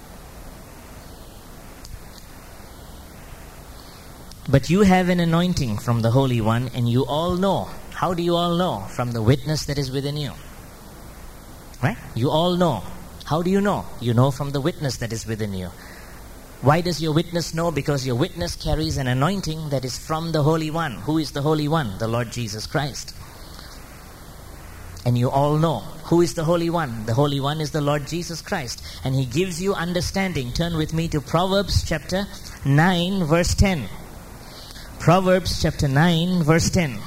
But you have an anointing from the Holy One, and you all know. How do you all know? From the witness that is within you. Right? You all know. How do you know? You know from the witness that is within you. Why does your witness know? Because your witness carries an anointing that is from the Holy One. Who is the Holy One? The Lord Jesus Christ. And you all know. Who is the Holy One? The Holy One is the Lord Jesus Christ. And He gives you understanding. Turn with me to Proverbs chapter 9 verse 10. Proverbs chapter 9 verse 10.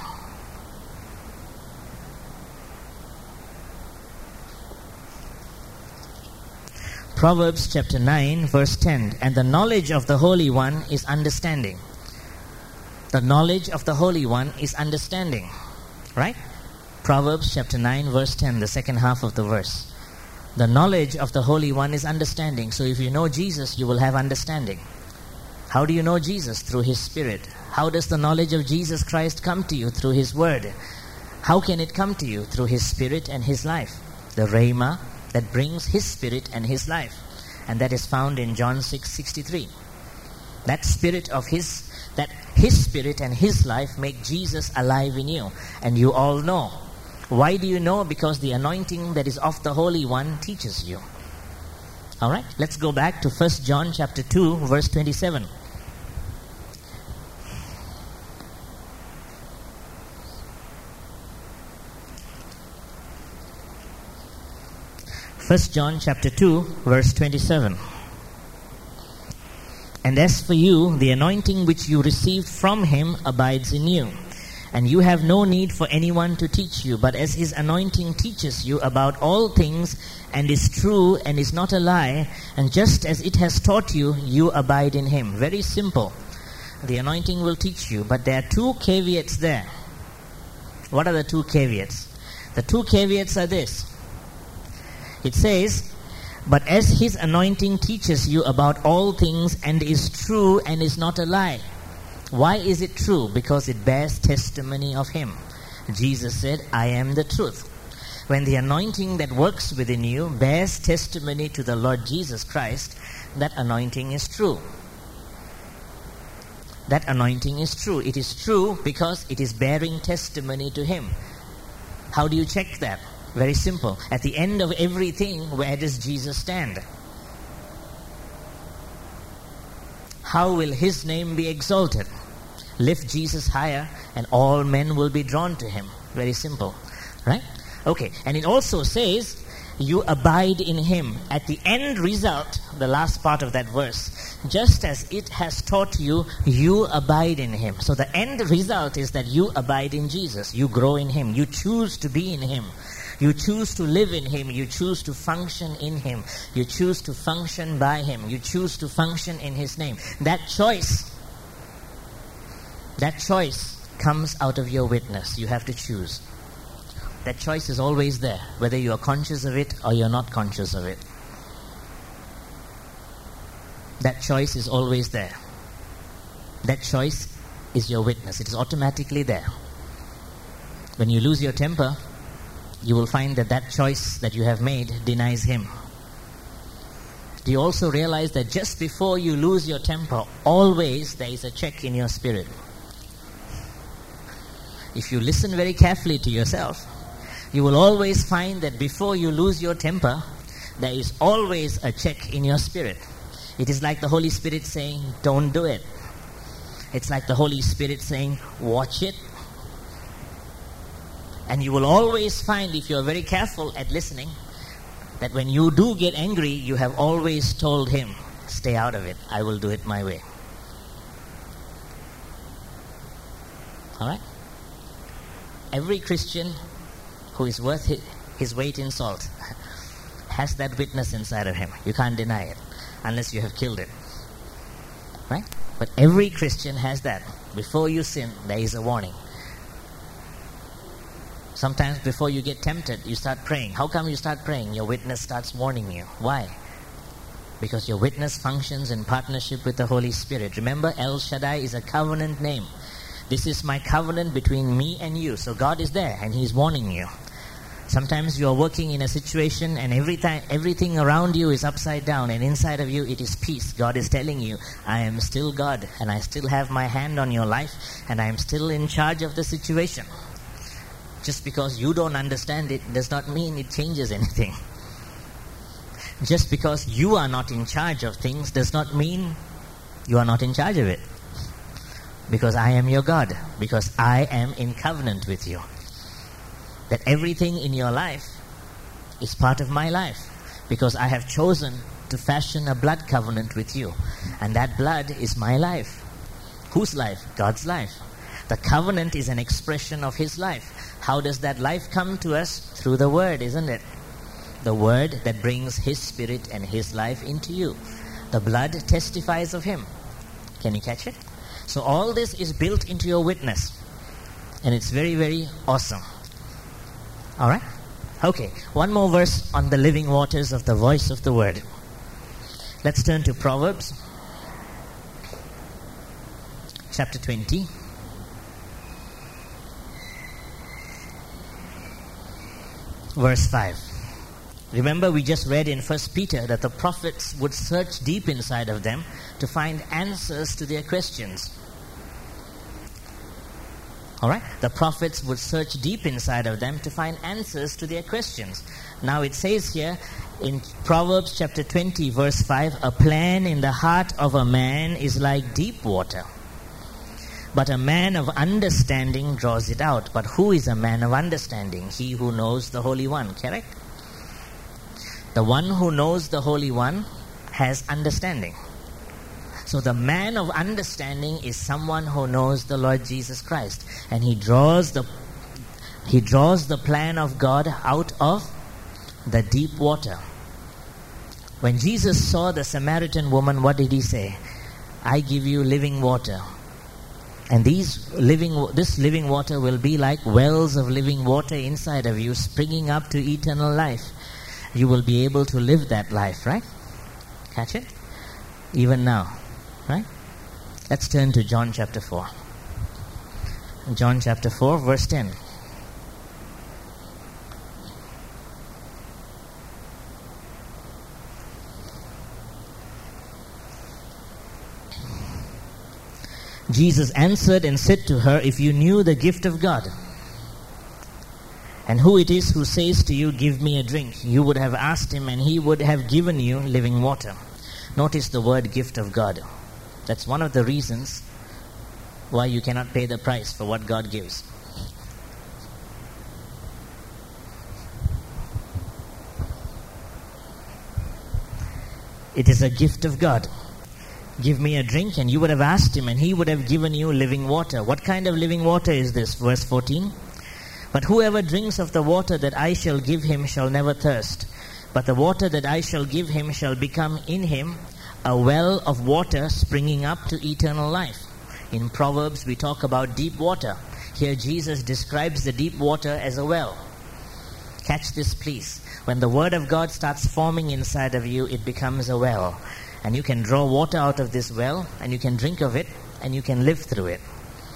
Proverbs chapter 9 verse 10. And the knowledge of the Holy One is understanding. The knowledge of the Holy One is understanding. Right? Proverbs chapter 9 verse 10, the second half of the verse. The knowledge of the Holy One is understanding. So if you know Jesus, you will have understanding. How do you know Jesus? Through His Spirit. How does the knowledge of Jesus Christ come to you? Through His Word. How can it come to you? Through His Spirit and His life. The Rhema that brings His Spirit and His life. And that is found in John 6:63. That Spirit of His Spirit and His life make Jesus alive in you. And you all know. Why do you know? Because the anointing that is of the Holy One teaches you. Alright, let's go back to 1 John chapter 2, verse 27. First John chapter 2, verse 27. And as for you, the anointing which you received from Him abides in you. And you have no need for anyone to teach you, but as His anointing teaches you about all things, and is true and is not a lie, and just as it has taught you, you abide in Him. Very simple. The anointing will teach you, but there are two caveats there. What are the two caveats? The two caveats are this. It says, but as His anointing teaches you about all things, and is true and is not a lie. Why is it true? Because it bears testimony of Him. Jesus said, I am the truth. When the anointing that works within you bears testimony to the Lord Jesus Christ, that anointing is true. That anointing is true. It is true because it is bearing testimony to Him. How do you check that? Very simple. At the end of everything, where does Jesus stand? How will His name be exalted? Lift Jesus higher and all men will be drawn to Him. Very simple. Right? Okay. And it also says, you abide in Him. At the end result, the last part of that verse, just as it has taught you, you abide in Him. So the end result is that you abide in Jesus. You grow in Him. You choose to be in Him. You choose to live in Him. You choose to function in Him. You choose to function by Him. You choose to function in His name. That choice comes out of your witness. You have to choose. That choice is always there, whether you are conscious of it or you're not conscious of it. That choice is always there. That choice is your witness. It is automatically there. When you lose your temper, you will find that that choice that you have made denies Him. Do you also realize that just before you lose your temper, always there is a check in your spirit? If you listen very carefully to yourself, you will always find that before you lose your temper, there is always a check in your spirit. It is like the Holy Spirit saying, don't do it. It's like the Holy Spirit saying, watch it. And you will always find, if you are very careful at listening, that when you do get angry, you have always told Him, stay out of it. I will do it my way. Alright? Every Christian who is worth his weight in salt has that witness inside of him. You can't deny it unless you have killed it. Right? But every Christian has that. Before you sin, there is a warning. Sometimes before you get tempted, you start praying. How come you start praying? Your witness starts warning you. Why? Because your witness functions in partnership with the Holy Spirit. Remember, El Shaddai is a covenant name. This is my covenant between me and you. So God is there and He's warning you. Sometimes you are working in a situation and everything around you is upside down, and inside of you it is peace. God is telling you, I am still God and I still have my hand on your life and I am still in charge of the situation. Just because you don't understand it does not mean it changes anything. Just because you are not in charge of things does not mean you are not in charge of it. Because I am your God. Because I am in covenant with you. That everything in your life is part of my life. Because I have chosen to fashion a blood covenant with you. And that blood is my life. Whose life? God's life. The covenant is an expression of His life. How does that life come to us? Through the Word, isn't it? The Word that brings His Spirit and His life into you. The blood testifies of Him. Can you catch it? So all this is built into your witness. And it's very, very awesome. Alright? Okay, one more verse on the living waters of the voice of the word. Let's turn to Proverbs chapter 20. Verse 5. Remember, we just read in 1 Peter that the prophets would search deep inside of them to find answers to their questions. Alright? The prophets would search deep inside of them to find answers to their questions. Now it says here in Proverbs chapter 20 verse 5, a plan in the heart of a man is like deep water, but a man of understanding draws it out. But who is a man of understanding? He who knows the Holy One, correct? The one who knows the Holy One has understanding. So the man of understanding is someone who knows the Lord Jesus Christ, and he draws the plan of God out of the deep water. When Jesus saw the Samaritan woman, what did he say? I give you living water. And this living water will be like wells of living water inside of you, springing up to eternal life. You will be able to live that life, right? Catch it? Even now, right? Let's turn to John chapter 4. John chapter 4, verse 10. Jesus answered and said to her, if you knew the gift of God, and who it is who says to you, give me a drink, you would have asked him, and he would have given you living water. Notice the word gift of God. That's one of the reasons why you cannot pay the price for what God gives. It is a gift of God. Give me a drink, and you would have asked him, and he would have given you living water. What kind of living water is this? Verse 14. But whoever drinks of the water that I shall give him shall never thirst. But the water that I shall give him shall become in him a well of water springing up to eternal life. In Proverbs we talk about deep water. Here Jesus describes the deep water as a well. Catch this please. When the word of God starts forming inside of you, it becomes a well. And you can draw water out of this well, and you can drink of it, and you can live through it.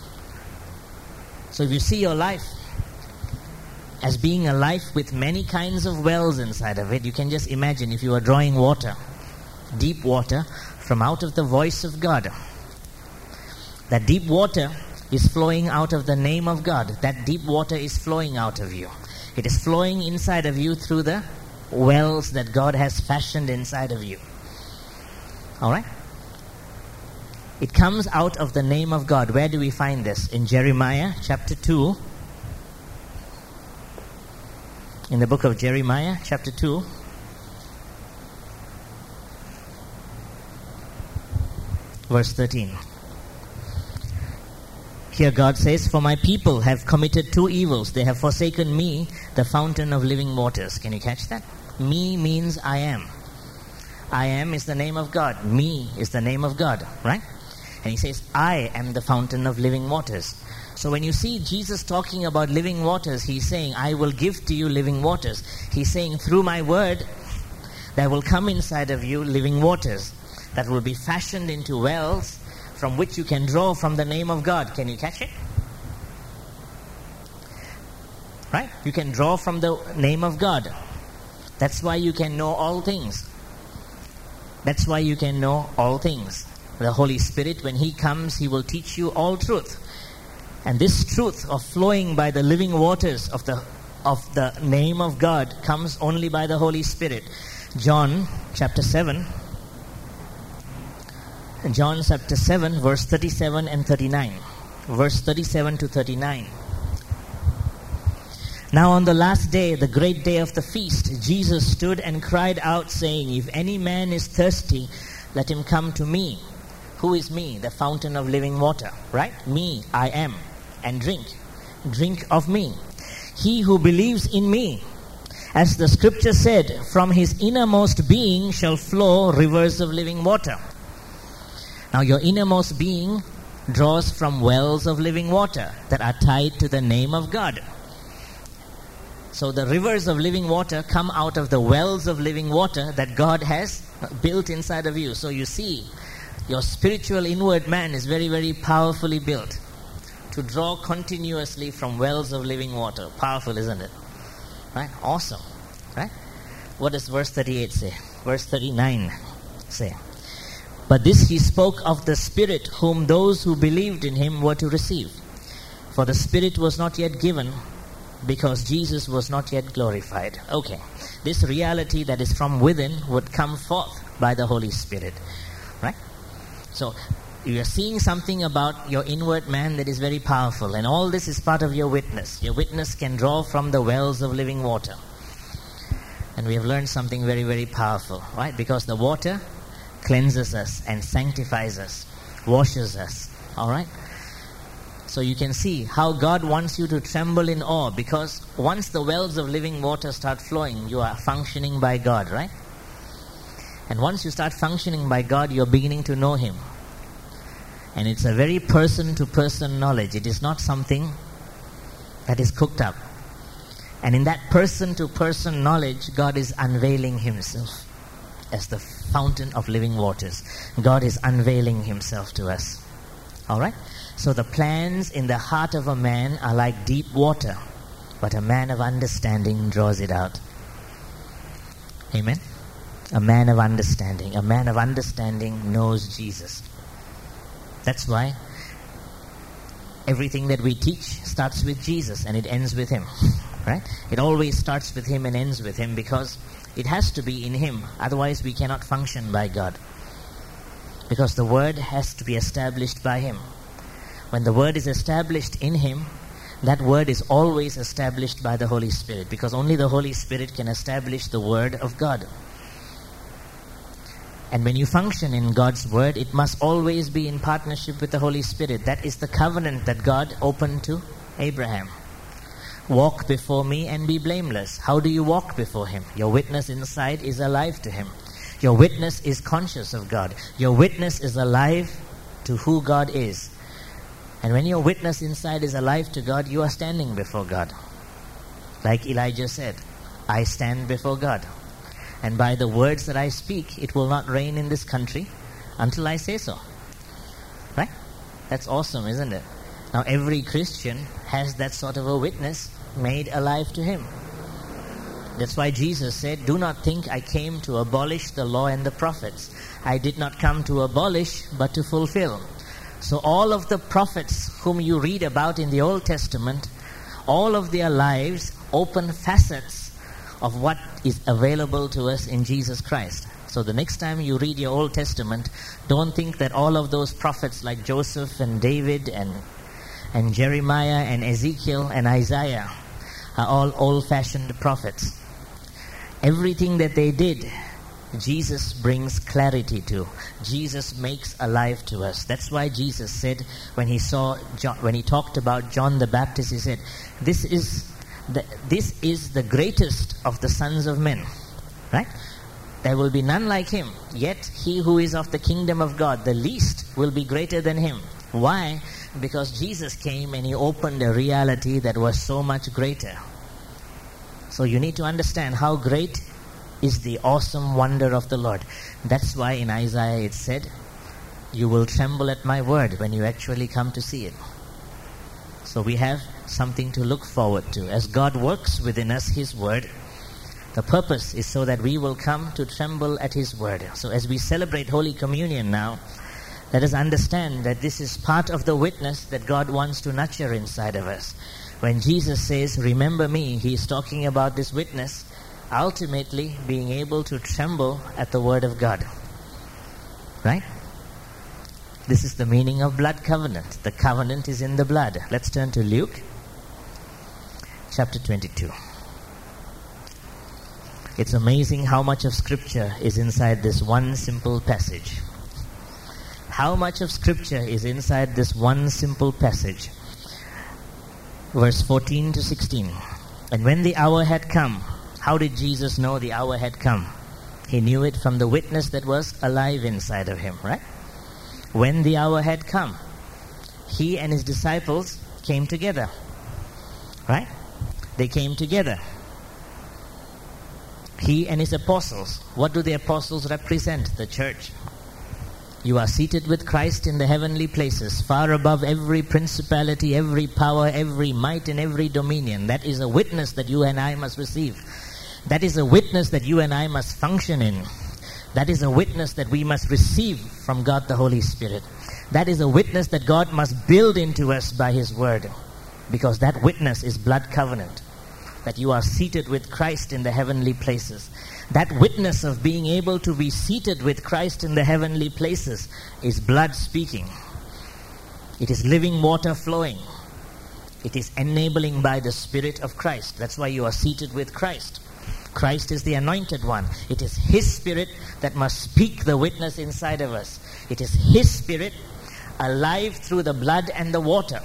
So if you see your life as being a life with many kinds of wells inside of it, you can just imagine if you are drawing water, deep water, from out of the voice of God. That deep water is flowing out of the name of God. That deep water is flowing out of you. It is flowing inside of you through the wells that God has fashioned inside of you. Alright? It comes out of the name of God. Where do we find this? In Jeremiah chapter 2. In the book of Jeremiah chapter 2. Verse 13. Here God says, for my people have committed two evils. They have forsaken me, the fountain of living waters. Can you catch that? Me means I am. I am is the name of God. Me is the name of God, right? And he says, I am the fountain of living waters. So when you see Jesus talking about living waters, he's saying, I will give to you living waters. He's saying, through my word, there will come inside of you living waters that will be fashioned into wells from which you can draw from the name of God. Can you catch it? Right? You can draw from the name of God. That's why you can know all things. That's why you can know all things. The Holy Spirit, when He comes, He will teach you all truth. And this truth of flowing by the living waters of the name of God comes only by the Holy Spirit. John chapter 7, verse 37 and 39. Verse 37 to 39. Now on the last day, the great day of the feast, Jesus stood and cried out, saying, if any man is thirsty, let him come to me. Who is me? The fountain of living water, right? Me, I am. And drink. Drink of me. He who believes in me, as the scripture said, from his innermost being shall flow rivers of living water. Now your innermost being draws from wells of living water that are tied to the name of God. So the rivers of living water come out of the wells of living water that God has built inside of you. So you see, your spiritual inward man is very, very powerfully built to draw continuously from wells of living water. Powerful, isn't it? Right? Awesome. Right? What does verse 38 say? Verse 39 say, "But this he spoke of the Spirit, whom those who believed in him were to receive. For the Spirit was not yet given, because Jesus was not yet glorified." Okay. This reality that is from within would come forth by the Holy Spirit. Right? So, you are seeing something about your inward man that is very powerful. And all this is part of your witness. Your witness can draw from the wells of living water. And we have learned something very, very powerful. Right? Because the water cleanses us and sanctifies us, washes us. Alright? So you can see how God wants you to tremble in awe, because once the wells of living water start flowing, you are functioning by God, right? And once you start functioning by God, you're beginning to know Him. And it's a very person-to-person knowledge. It is not something that is cooked up. And in that person-to-person knowledge, God is unveiling Himself as the fountain of living waters. God is unveiling Himself to us. Alright? So the plans in the heart of a man are like deep water, but a man of understanding draws it out. Amen? A man of understanding. A man of understanding knows Jesus. That's why everything that we teach starts with Jesus and it ends with Him. Right? It always starts with Him and ends with Him, because it has to be in Him. Otherwise we cannot function by God. Because the Word has to be established by Him. When the Word is established in Him, that Word is always established by the Holy Spirit, because only the Holy Spirit can establish the Word of God. And when you function in God's Word, it must always be in partnership with the Holy Spirit. That is the covenant that God opened to Abraham. Walk before me and be blameless. How do you walk before Him? Your witness inside is alive to Him. Your witness is conscious of God. Your witness is alive to who God is. And when your witness inside is alive to God, you are standing before God. Like Elijah said, I stand before God. And by the words that I speak, it will not rain in this country until I say so. Right? That's awesome, isn't it? Now every Christian has that sort of a witness made alive to him. That's why Jesus said, "Do not think I came to abolish the law and the prophets. I did not come to abolish, but to fulfill." So all of the prophets whom you read about in the Old Testament, all of their lives open facets of what is available to us in Jesus Christ. So the next time you read your Old Testament, don't think that all of those prophets like Joseph and David and Jeremiah and Ezekiel and Isaiah are all old-fashioned prophets. Everything that they did, Jesus brings clarity to. Jesus makes alive to us. That's why Jesus said, when he talked about John the Baptist, he said, this is the greatest of the sons of men. Right? There will be none like him. Yet he who is of the kingdom of God, the least, will be greater than him. Why? Because Jesus came and He opened a reality that was so much greater. So you need to understand how great is the awesome wonder of the Lord. That's why in Isaiah it said, "You will tremble at my word," when you actually come to see it. So we have something to look forward to. As God works within us His word, the purpose is so that we will come to tremble at His word. So as we celebrate Holy Communion now, let us understand that this is part of the witness that God wants to nurture inside of us. When Jesus says, "Remember me," He is talking about this witness ultimately being able to tremble at the word of God. Right? This is the meaning of blood covenant. The covenant is in the blood. Let's turn to Luke chapter 22. It's amazing how much of Scripture is inside this one simple passage. How much of Scripture is inside this one simple passage? Verse 14 to 16. And when the hour had come, how did Jesus know the hour had come? He knew it from the witness that was alive inside of Him, right? When the hour had come, He and His disciples came together. Right? They came together. He and his apostles. What do the apostles represent? The church. You are seated with Christ in the heavenly places, far above every principality, every power, every might, and every dominion. That is a witness that you and I must receive. That is a witness that you and I must function in. That is a witness that we must receive from God the Holy Spirit. That is a witness that God must build into us by His Word. Because that witness is blood covenant. That you are seated with Christ in the heavenly places. That witness of being able to be seated with Christ in the heavenly places is blood speaking. It is living water flowing. It is enabling by the Spirit of Christ. That's why you are seated with Christ. Christ is the anointed one. It is His Spirit that must speak the witness inside of us. It is His Spirit alive through the blood and the water.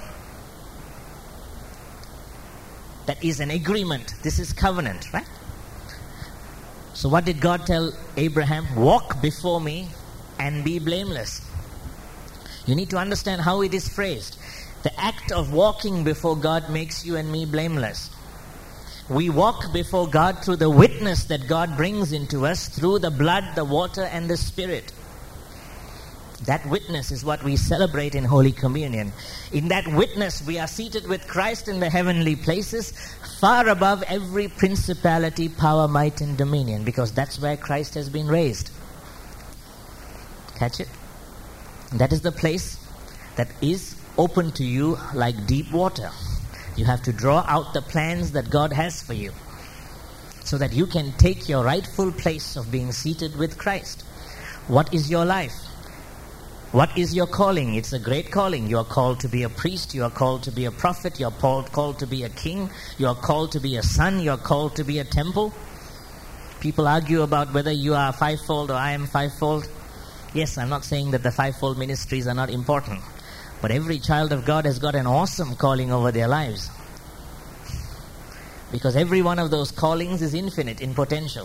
That is an agreement. This is covenant, right? So what did God tell Abraham? Walk before me and be blameless. You need to understand how it is phrased. The act of walking before God makes you and me blameless. We walk before God through the witness that God brings into us through the blood, the water, and the Spirit. That witness is what we celebrate in Holy Communion. In that witness, we are seated with Christ in the heavenly places, far above every principality, power, might, and dominion, because that's where Christ has been raised. Catch it? That is the place that is open to you like deep water. You have to draw out the plans that God has for you so that you can take your rightful place of being seated with Christ. What is your life? What is your calling? It's a great calling. You are called to be a priest. You are called to be a prophet. You are called to be a king. You are called to be a son. You are called to be a temple. People argue about whether you are fivefold or I am fivefold. Yes, I'm not saying that the fivefold ministries are not important. But every child of God has got an awesome calling over their lives. Because every one of those callings is infinite in potential.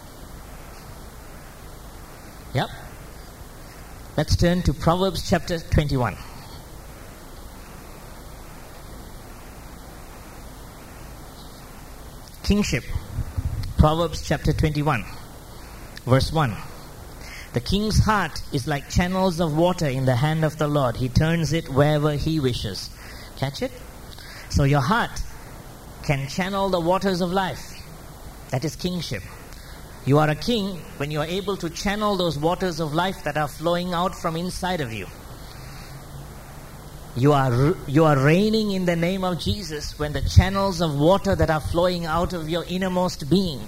Yep. Let's turn to Proverbs chapter 21. Kingship. Proverbs chapter 21, verse 1. The king's heart is like channels of water in the hand of the Lord. He turns it wherever He wishes. Catch it? So your heart can channel the waters of life. That is kingship. You are a king when you are able to channel those waters of life that are flowing out from inside of you. You are reigning in the name of Jesus when the channels of water that are flowing out of your innermost being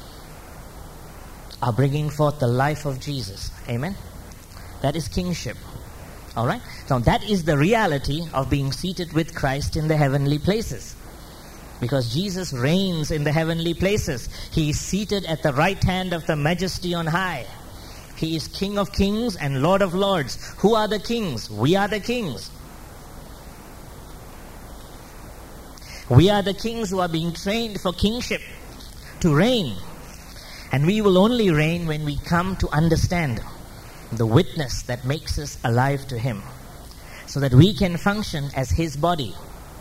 are bringing forth the life of Jesus. Amen? That is kingship. Alright? Now that is the reality of being seated with Christ in the heavenly places. Because Jesus reigns in the heavenly places. He is seated at the right hand of the Majesty on high. He is King of kings and Lord of lords. Who are the kings? We are the kings. We are the kings who are being trained for kingship, to reign. And we will only reign when we come to understand the witness that makes us alive to Him, so that we can function as His body.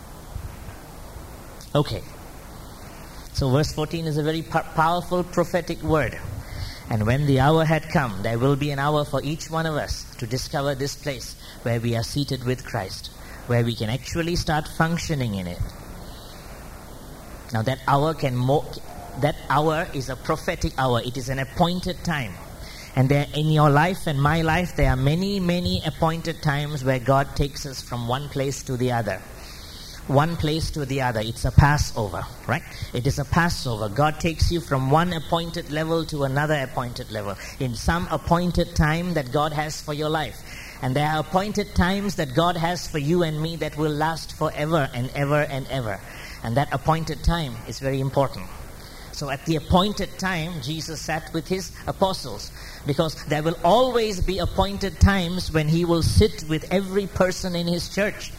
Okay. So verse 14 is a very powerful prophetic word. And when the hour had come, there will be an hour for each one of us to discover this place where we are seated with Christ, where we can actually start functioning in it. Now that hour is a prophetic hour. It is an appointed time. And there, in your life and my life, there are many, many appointed times where God takes us from one place to the other. One place to the other. It's a Passover, right? It is a Passover. God takes you from one appointed level to another appointed level in some appointed time that God has for your life. And there are appointed times that God has for you and me that will last forever and ever and ever. And that appointed time is very important. So at the appointed time, Jesus sat with His apostles, because there will always be appointed times when He will sit with every person in His church.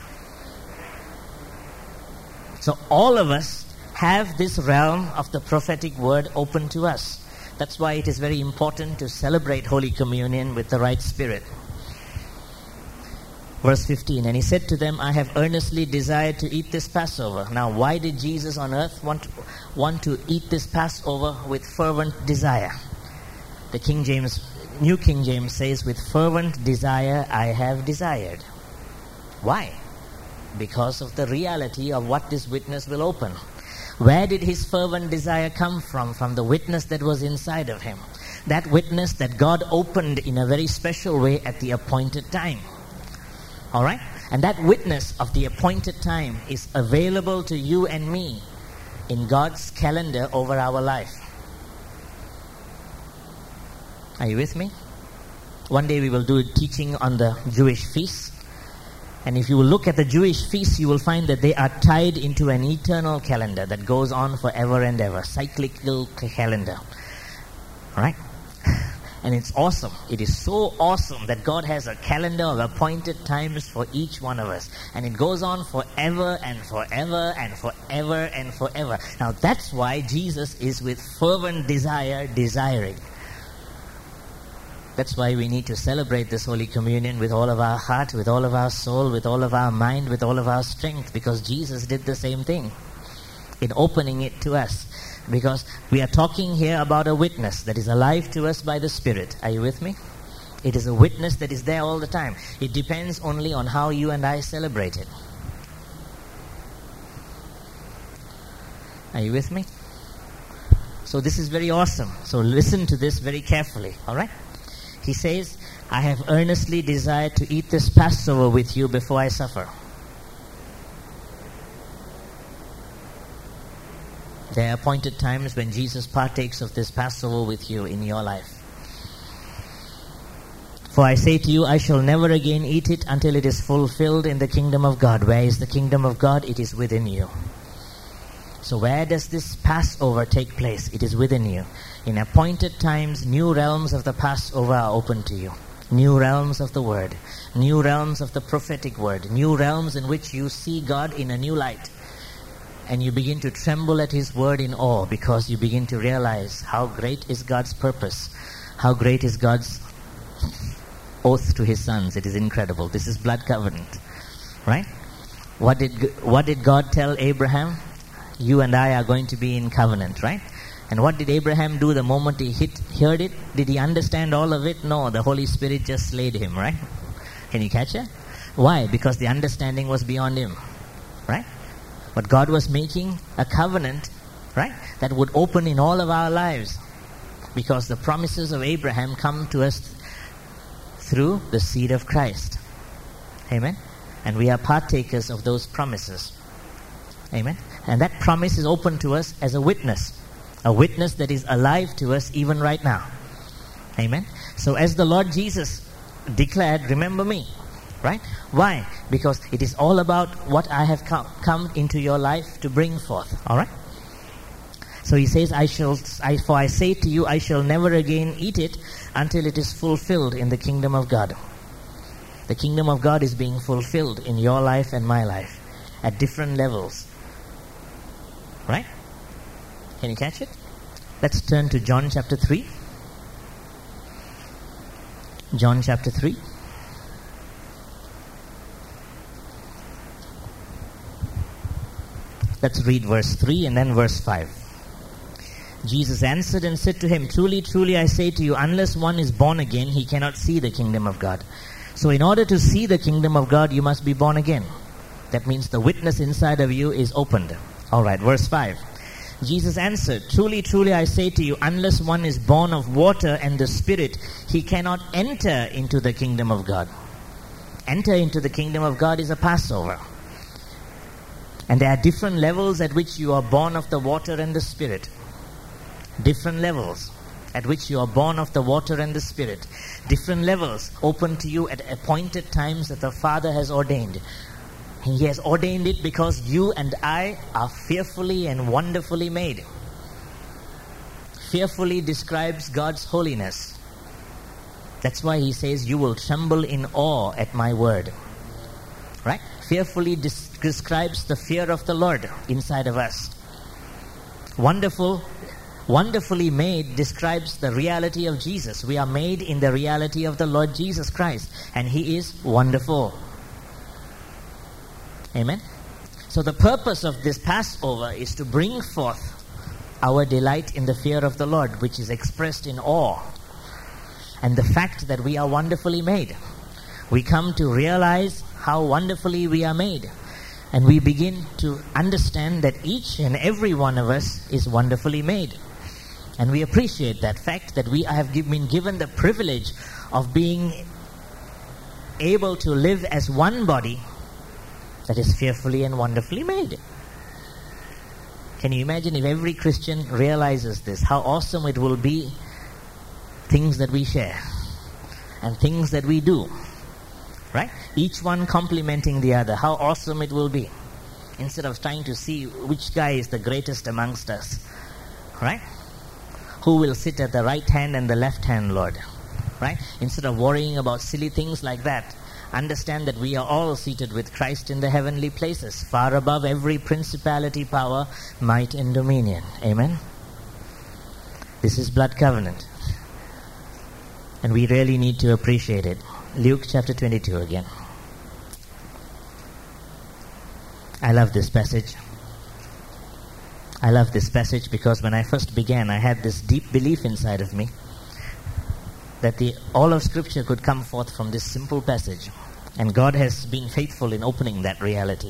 So all of us have this realm of the prophetic word open to us. That's why it is very important to celebrate Holy Communion with the right spirit. Verse 15, and he said to them, I have earnestly desired to eat this Passover. Now, why did Jesus on earth want to eat this Passover with fervent desire? The New King James says, with fervent desire I have desired. Why? Because of the reality of what this witness will open. Where did his fervent desire come from? From the witness that was inside of him. That witness that God opened in a very special way at the appointed time. Alright? And that witness of the appointed time is available to you and me in God's calendar over our life. Are you with me? One day we will do a teaching on the Jewish feasts. And if you will look at the Jewish feasts, you will find that they are tied into an eternal calendar that goes on forever and ever. Cyclical calendar. Alright? And it's awesome. It is so awesome that God has a calendar of appointed times for each one of us. And it goes on forever and forever and forever and forever. Now that's why Jesus is with fervent desire desiring. That's why we need to celebrate this Holy Communion with all of our heart, with all of our soul, with all of our mind, with all of our strength. Because Jesus did the same thing in opening it to us. Because we are talking here about a witness that is alive to us by the Spirit. Are you with me? It is a witness that is there all the time. It depends only on how you and I celebrate it. Are you with me? So this is very awesome. So listen to this very carefully. Alright? He says, I have earnestly desired to eat this Passover with you before I suffer. There are appointed times when Jesus partakes of this Passover with you in your life. For I say to you, I shall never again eat it until it is fulfilled in the kingdom of God. Where is the kingdom of God? It is within you. So where does this Passover take place? It is within you. In appointed times, new realms of the Passover are open to you. New realms of the Word. New realms of the prophetic Word. New realms in which you see God in a new light. And you begin to tremble at His Word in awe because you begin to realize how great is God's purpose. How great is God's oath to His sons. It is incredible. This is blood covenant. Right? What did God tell Abraham? You and I are going to be in covenant, right? And what did Abraham do the moment he heard it? Did he understand all of it? No, the Holy Spirit just slayed him, right? Can you catch it? Why? Because the understanding was beyond him, right? But God was making a covenant, right, that would open in all of our lives. Because the promises of Abraham come to us through the seed of Christ. Amen? And we are partakers of those promises. Amen? And that promise is open to us as a witness. A witness that is alive to us even right now. Amen? So as the Lord Jesus declared, remember me. Right? Why? Because it is all about what I have come into your life to bring forth. Alright? So he says, for I say to you, I shall never again eat it until it is fulfilled in the kingdom of God. The kingdom of God is being fulfilled in your life and my life at different levels. Right? Can you catch it? Let's turn to John chapter 3. John chapter 3. Let's read verse 3 and then verse 5. Jesus answered and said to him, Truly, truly, I say to you, unless one is born again, he cannot see the kingdom of God. So in order to see the kingdom of God, you must be born again. That means the witness inside of you is opened. Alright, verse 5. Jesus answered, Truly, truly, I say to you, unless one is born of water and the Spirit, he cannot enter into the kingdom of God. Enter into the kingdom of God is a Passover. And there are different levels at which you are born of the water and the Spirit. Different levels at which you are born of the water and the Spirit. Different levels open to you at appointed times that the Father has ordained. And He has ordained it because you and I are fearfully and wonderfully made. Fearfully describes God's holiness. That's why He says, you will tremble in awe at my word. Right? Fearfully describes the fear of the Lord inside of us. Wonderfully made describes the reality of Jesus. We are made in the reality of the Lord Jesus Christ. And He is wonderful. Amen? So the purpose of this Passover is to bring forth our delight in the fear of the Lord, which is expressed in awe, and the fact that we are wonderfully made. We come to realize how wonderfully we are made, and we begin to understand that each and every one of us is wonderfully made. And we appreciate that fact that we have been given the privilege of being able to live as one body that is fearfully and wonderfully made. Can you imagine if every Christian realizes this, how awesome it will be, things that we share and things that we do, right? Each one complementing the other, how awesome it will be. Instead of trying to see which guy is the greatest amongst us, right? Who will sit at the right hand and the left hand, Lord, right? Instead of worrying about silly things like that, understand that we are all seated with Christ in the heavenly places, far above every principality, power, might, and dominion. Amen? This is blood covenant. And we really need to appreciate it. Luke chapter 22 again. I love this passage. I love this passage because when I first began, I had this deep belief inside of me that all of Scripture could come forth from this simple passage. And God has been faithful in opening that reality.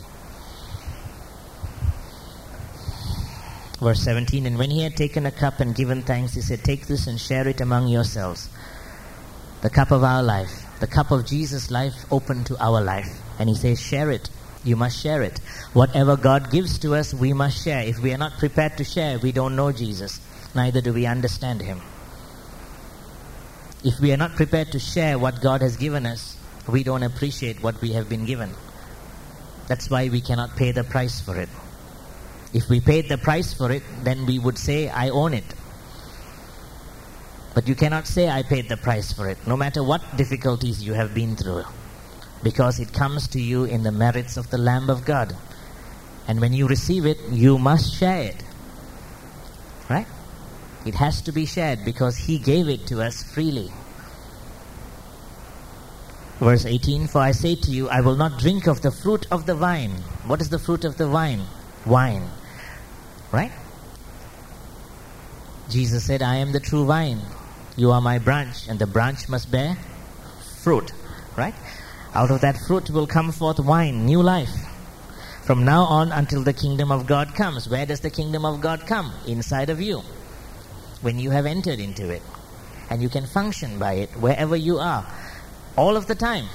Verse 17, and when he had taken a cup and given thanks, he said, take this and share it among yourselves. The cup of our life, the cup of Jesus' life open to our life. And he says, share it. You must share it. Whatever God gives to us, we must share. If we are not prepared to share, we don't know Jesus. Neither do we understand him. If we are not prepared to share what God has given us, we don't appreciate what we have been given. That's why we cannot pay the price for it. If we paid the price for it, then we would say, I own it. But you cannot say, I paid the price for it, no matter what difficulties you have been through, because it comes to you in the merits of the Lamb of God. And when you receive it, you must share it. Right? It has to be shared because he gave it to us freely. Verse 18, for I say to you, I will not drink of the fruit of the vine. What is the fruit of the vine? Wine. Right? Jesus said, I am the true vine. You are my branch, and the branch must bear fruit. Right? Out of that fruit will come forth wine, new life. From now on until the kingdom of God comes. Where does the kingdom of God come? Inside of you. When you have entered into it. And you can function by it wherever you are. All of the time.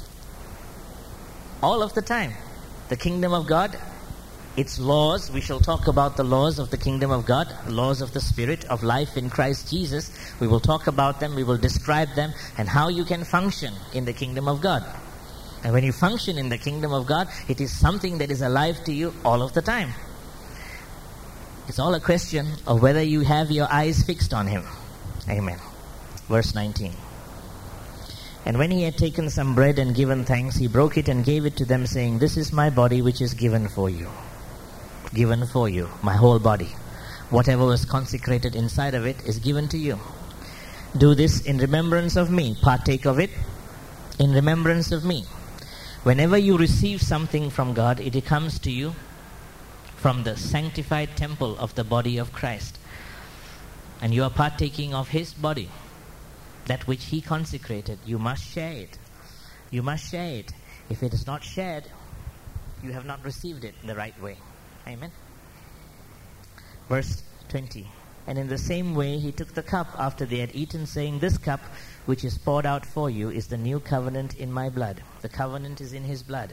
All of the time. The kingdom of God, its laws, we shall talk about the laws of the kingdom of God, laws of the Spirit of life in Christ Jesus. We will talk about them, we will describe them, and how you can function in the kingdom of God. And when you function in the kingdom of God, it is something that is alive to you all of the time. It's all a question of whether you have your eyes fixed on him. Amen. Verse 19. And when he had taken some bread and given thanks, he broke it and gave it to them, saying, this is my body which is given for you. Given for you, my whole body. Whatever was consecrated inside of it is given to you. Do this in remembrance of me. Partake of it in remembrance of me. Whenever you receive something from God, it comes to you from the sanctified temple of the body of Christ. And you are partaking of his body. That which he consecrated, you must share it. You must share it. If it is not shared, you have not received it the right way. Amen. Verse 20. And in the same way he took the cup after they had eaten, saying, this cup which is poured out for you is the new covenant in my blood. The covenant is in his blood.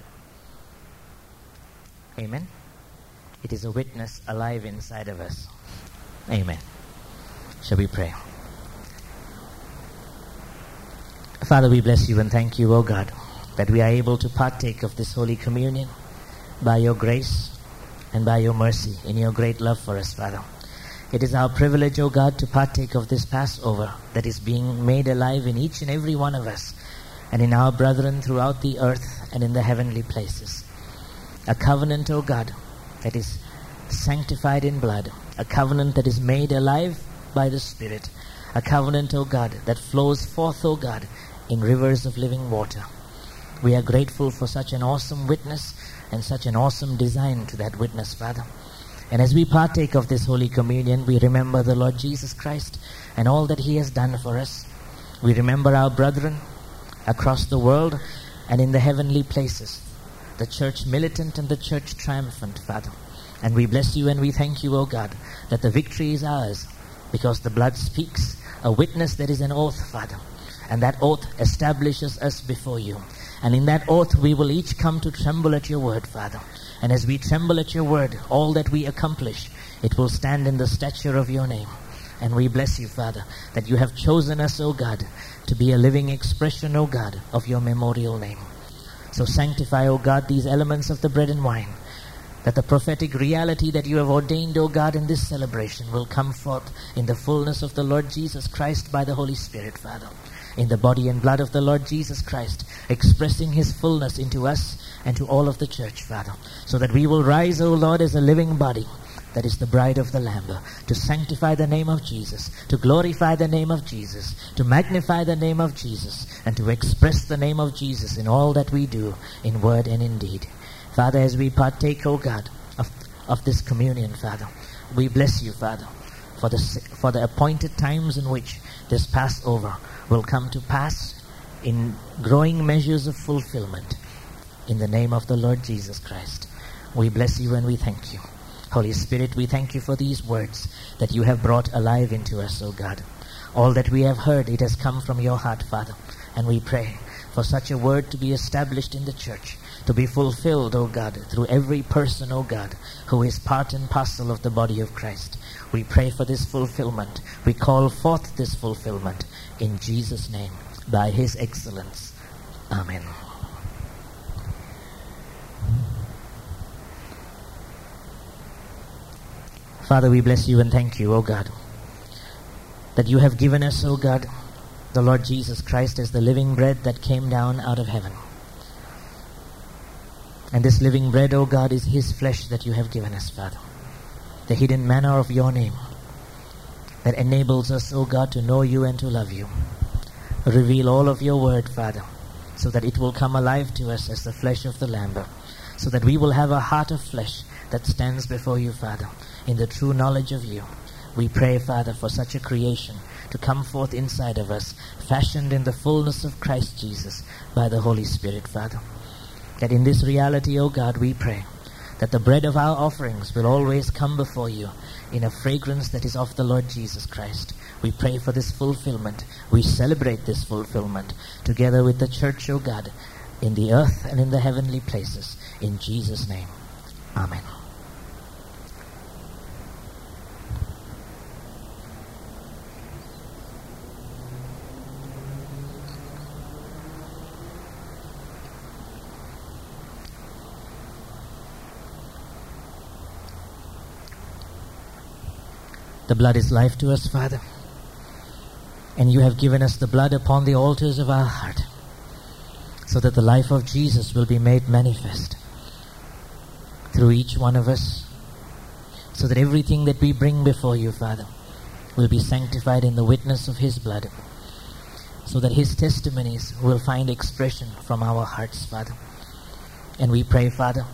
Amen. It is a witness alive inside of us. Amen. Shall we pray? Father, we bless you and thank you, O God, that we are able to partake of this Holy Communion by your grace and by your mercy in your great love for us, Father. It is our privilege, O God, to partake of this Passover that is being made alive in each and every one of us and in our brethren throughout the earth and in the heavenly places. A covenant, O God, that is sanctified in blood. A covenant that is made alive by the Spirit. A covenant, O God, that flows forth, O God, in rivers of living water. We are grateful for such an awesome witness and such an awesome design to that witness, Father. And as we partake of this Holy Communion, we remember the Lord Jesus Christ and all that He has done for us. We remember our brethren across the world and in the heavenly places, the church militant and the church triumphant, Father. And we bless you and we thank you, O God, that the victory is ours, because the blood speaks, a witness that is an oath, Father. And that oath establishes us before you. And in that oath we will each come to tremble at your word, Father. And as we tremble at your word, all that we accomplish, it will stand in the stature of your name. And we bless you, Father, that you have chosen us, O God, to be a living expression, O God, of your memorial name. So sanctify, O God, these elements of the bread and wine, that the prophetic reality that you have ordained, O God, in this celebration will come forth in the fullness of the Lord Jesus Christ by the Holy Spirit, Father. In the body and blood of the Lord Jesus Christ, expressing His fullness into us and to all of the church, Father, so that we will rise, O Lord, as a living body, that is the bride of the Lamb, to sanctify the name of Jesus, to glorify the name of Jesus, to magnify the name of Jesus, and to express the name of Jesus in all that we do, in word and in deed. Father, as we partake, O God, of this communion, Father, we bless you, Father, for the appointed times in which this Passover will come to pass in growing measures of fulfillment. In the name of the Lord Jesus Christ, we bless you and we thank you. Holy Spirit, we thank you for these words that you have brought alive into us, O God. All that we have heard, it has come from your heart, Father. And we pray for such a word to be established in the church, to be fulfilled, O God, through every person, O God, who is part and parcel of the body of Christ. We pray for this fulfillment. We call forth this fulfillment in Jesus' name, by His excellence. Amen. Father, we bless you and thank you, O God, that you have given us, O God, the Lord Jesus Christ as the living bread that came down out of heaven. And this living bread, O God, is His flesh that you have given us, Father. The hidden manna of your name that enables us, O God, to know you and to love you. Reveal all of your word, Father, so that it will come alive to us as the flesh of the Lamb, so that we will have a heart of flesh that stands before you, Father, in the true knowledge of you. We pray, Father, for such a creation to come forth inside of us, fashioned in the fullness of Christ Jesus by the Holy Spirit, Father. That in this reality, O God, we pray that the bread of our offerings will always come before you in a fragrance that is of the Lord Jesus Christ. We pray for this fulfillment. We celebrate this fulfillment together with the church, O God, in the earth and in the heavenly places. In Jesus' name. Amen. The blood is life to us, Father. And you have given us the blood upon the altars of our heart, so that the life of Jesus will be made manifest through each one of us, so that everything that we bring before you, Father, will be sanctified in the witness of His blood, so that His testimonies will find expression from our hearts, Father. And we pray, Father,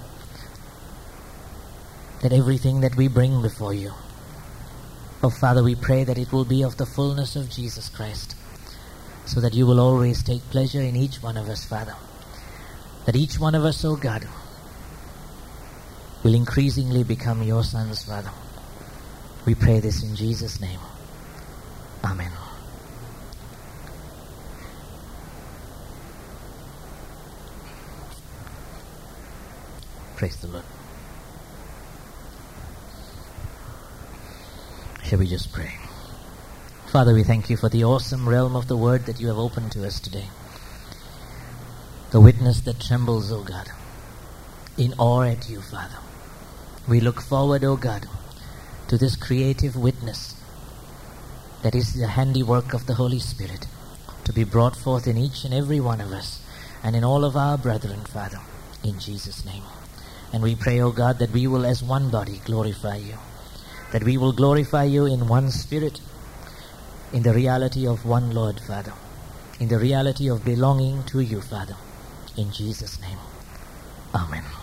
that everything that we bring before you, oh, Father, we pray that it will be of the fullness of Jesus Christ, so that you will always take pleasure in each one of us, Father. That each one of us, oh God, will increasingly become your sons, Father. We pray this in Jesus' name. Amen. Praise the Lord. Shall we just pray? Father, we thank you for the awesome realm of the word that you have opened to us today. The witness that trembles, O God, in awe at you, Father. We look forward, O God, to this creative witness that is the handiwork of the Holy Spirit, to be brought forth in each and every one of us and in all of our brethren, Father, in Jesus' name. And we pray, O God, that we will as one body glorify you, that we will glorify you in one spirit, in the reality of one Lord, Father, in the reality of belonging to you, Father, In Jesus' name. Amen.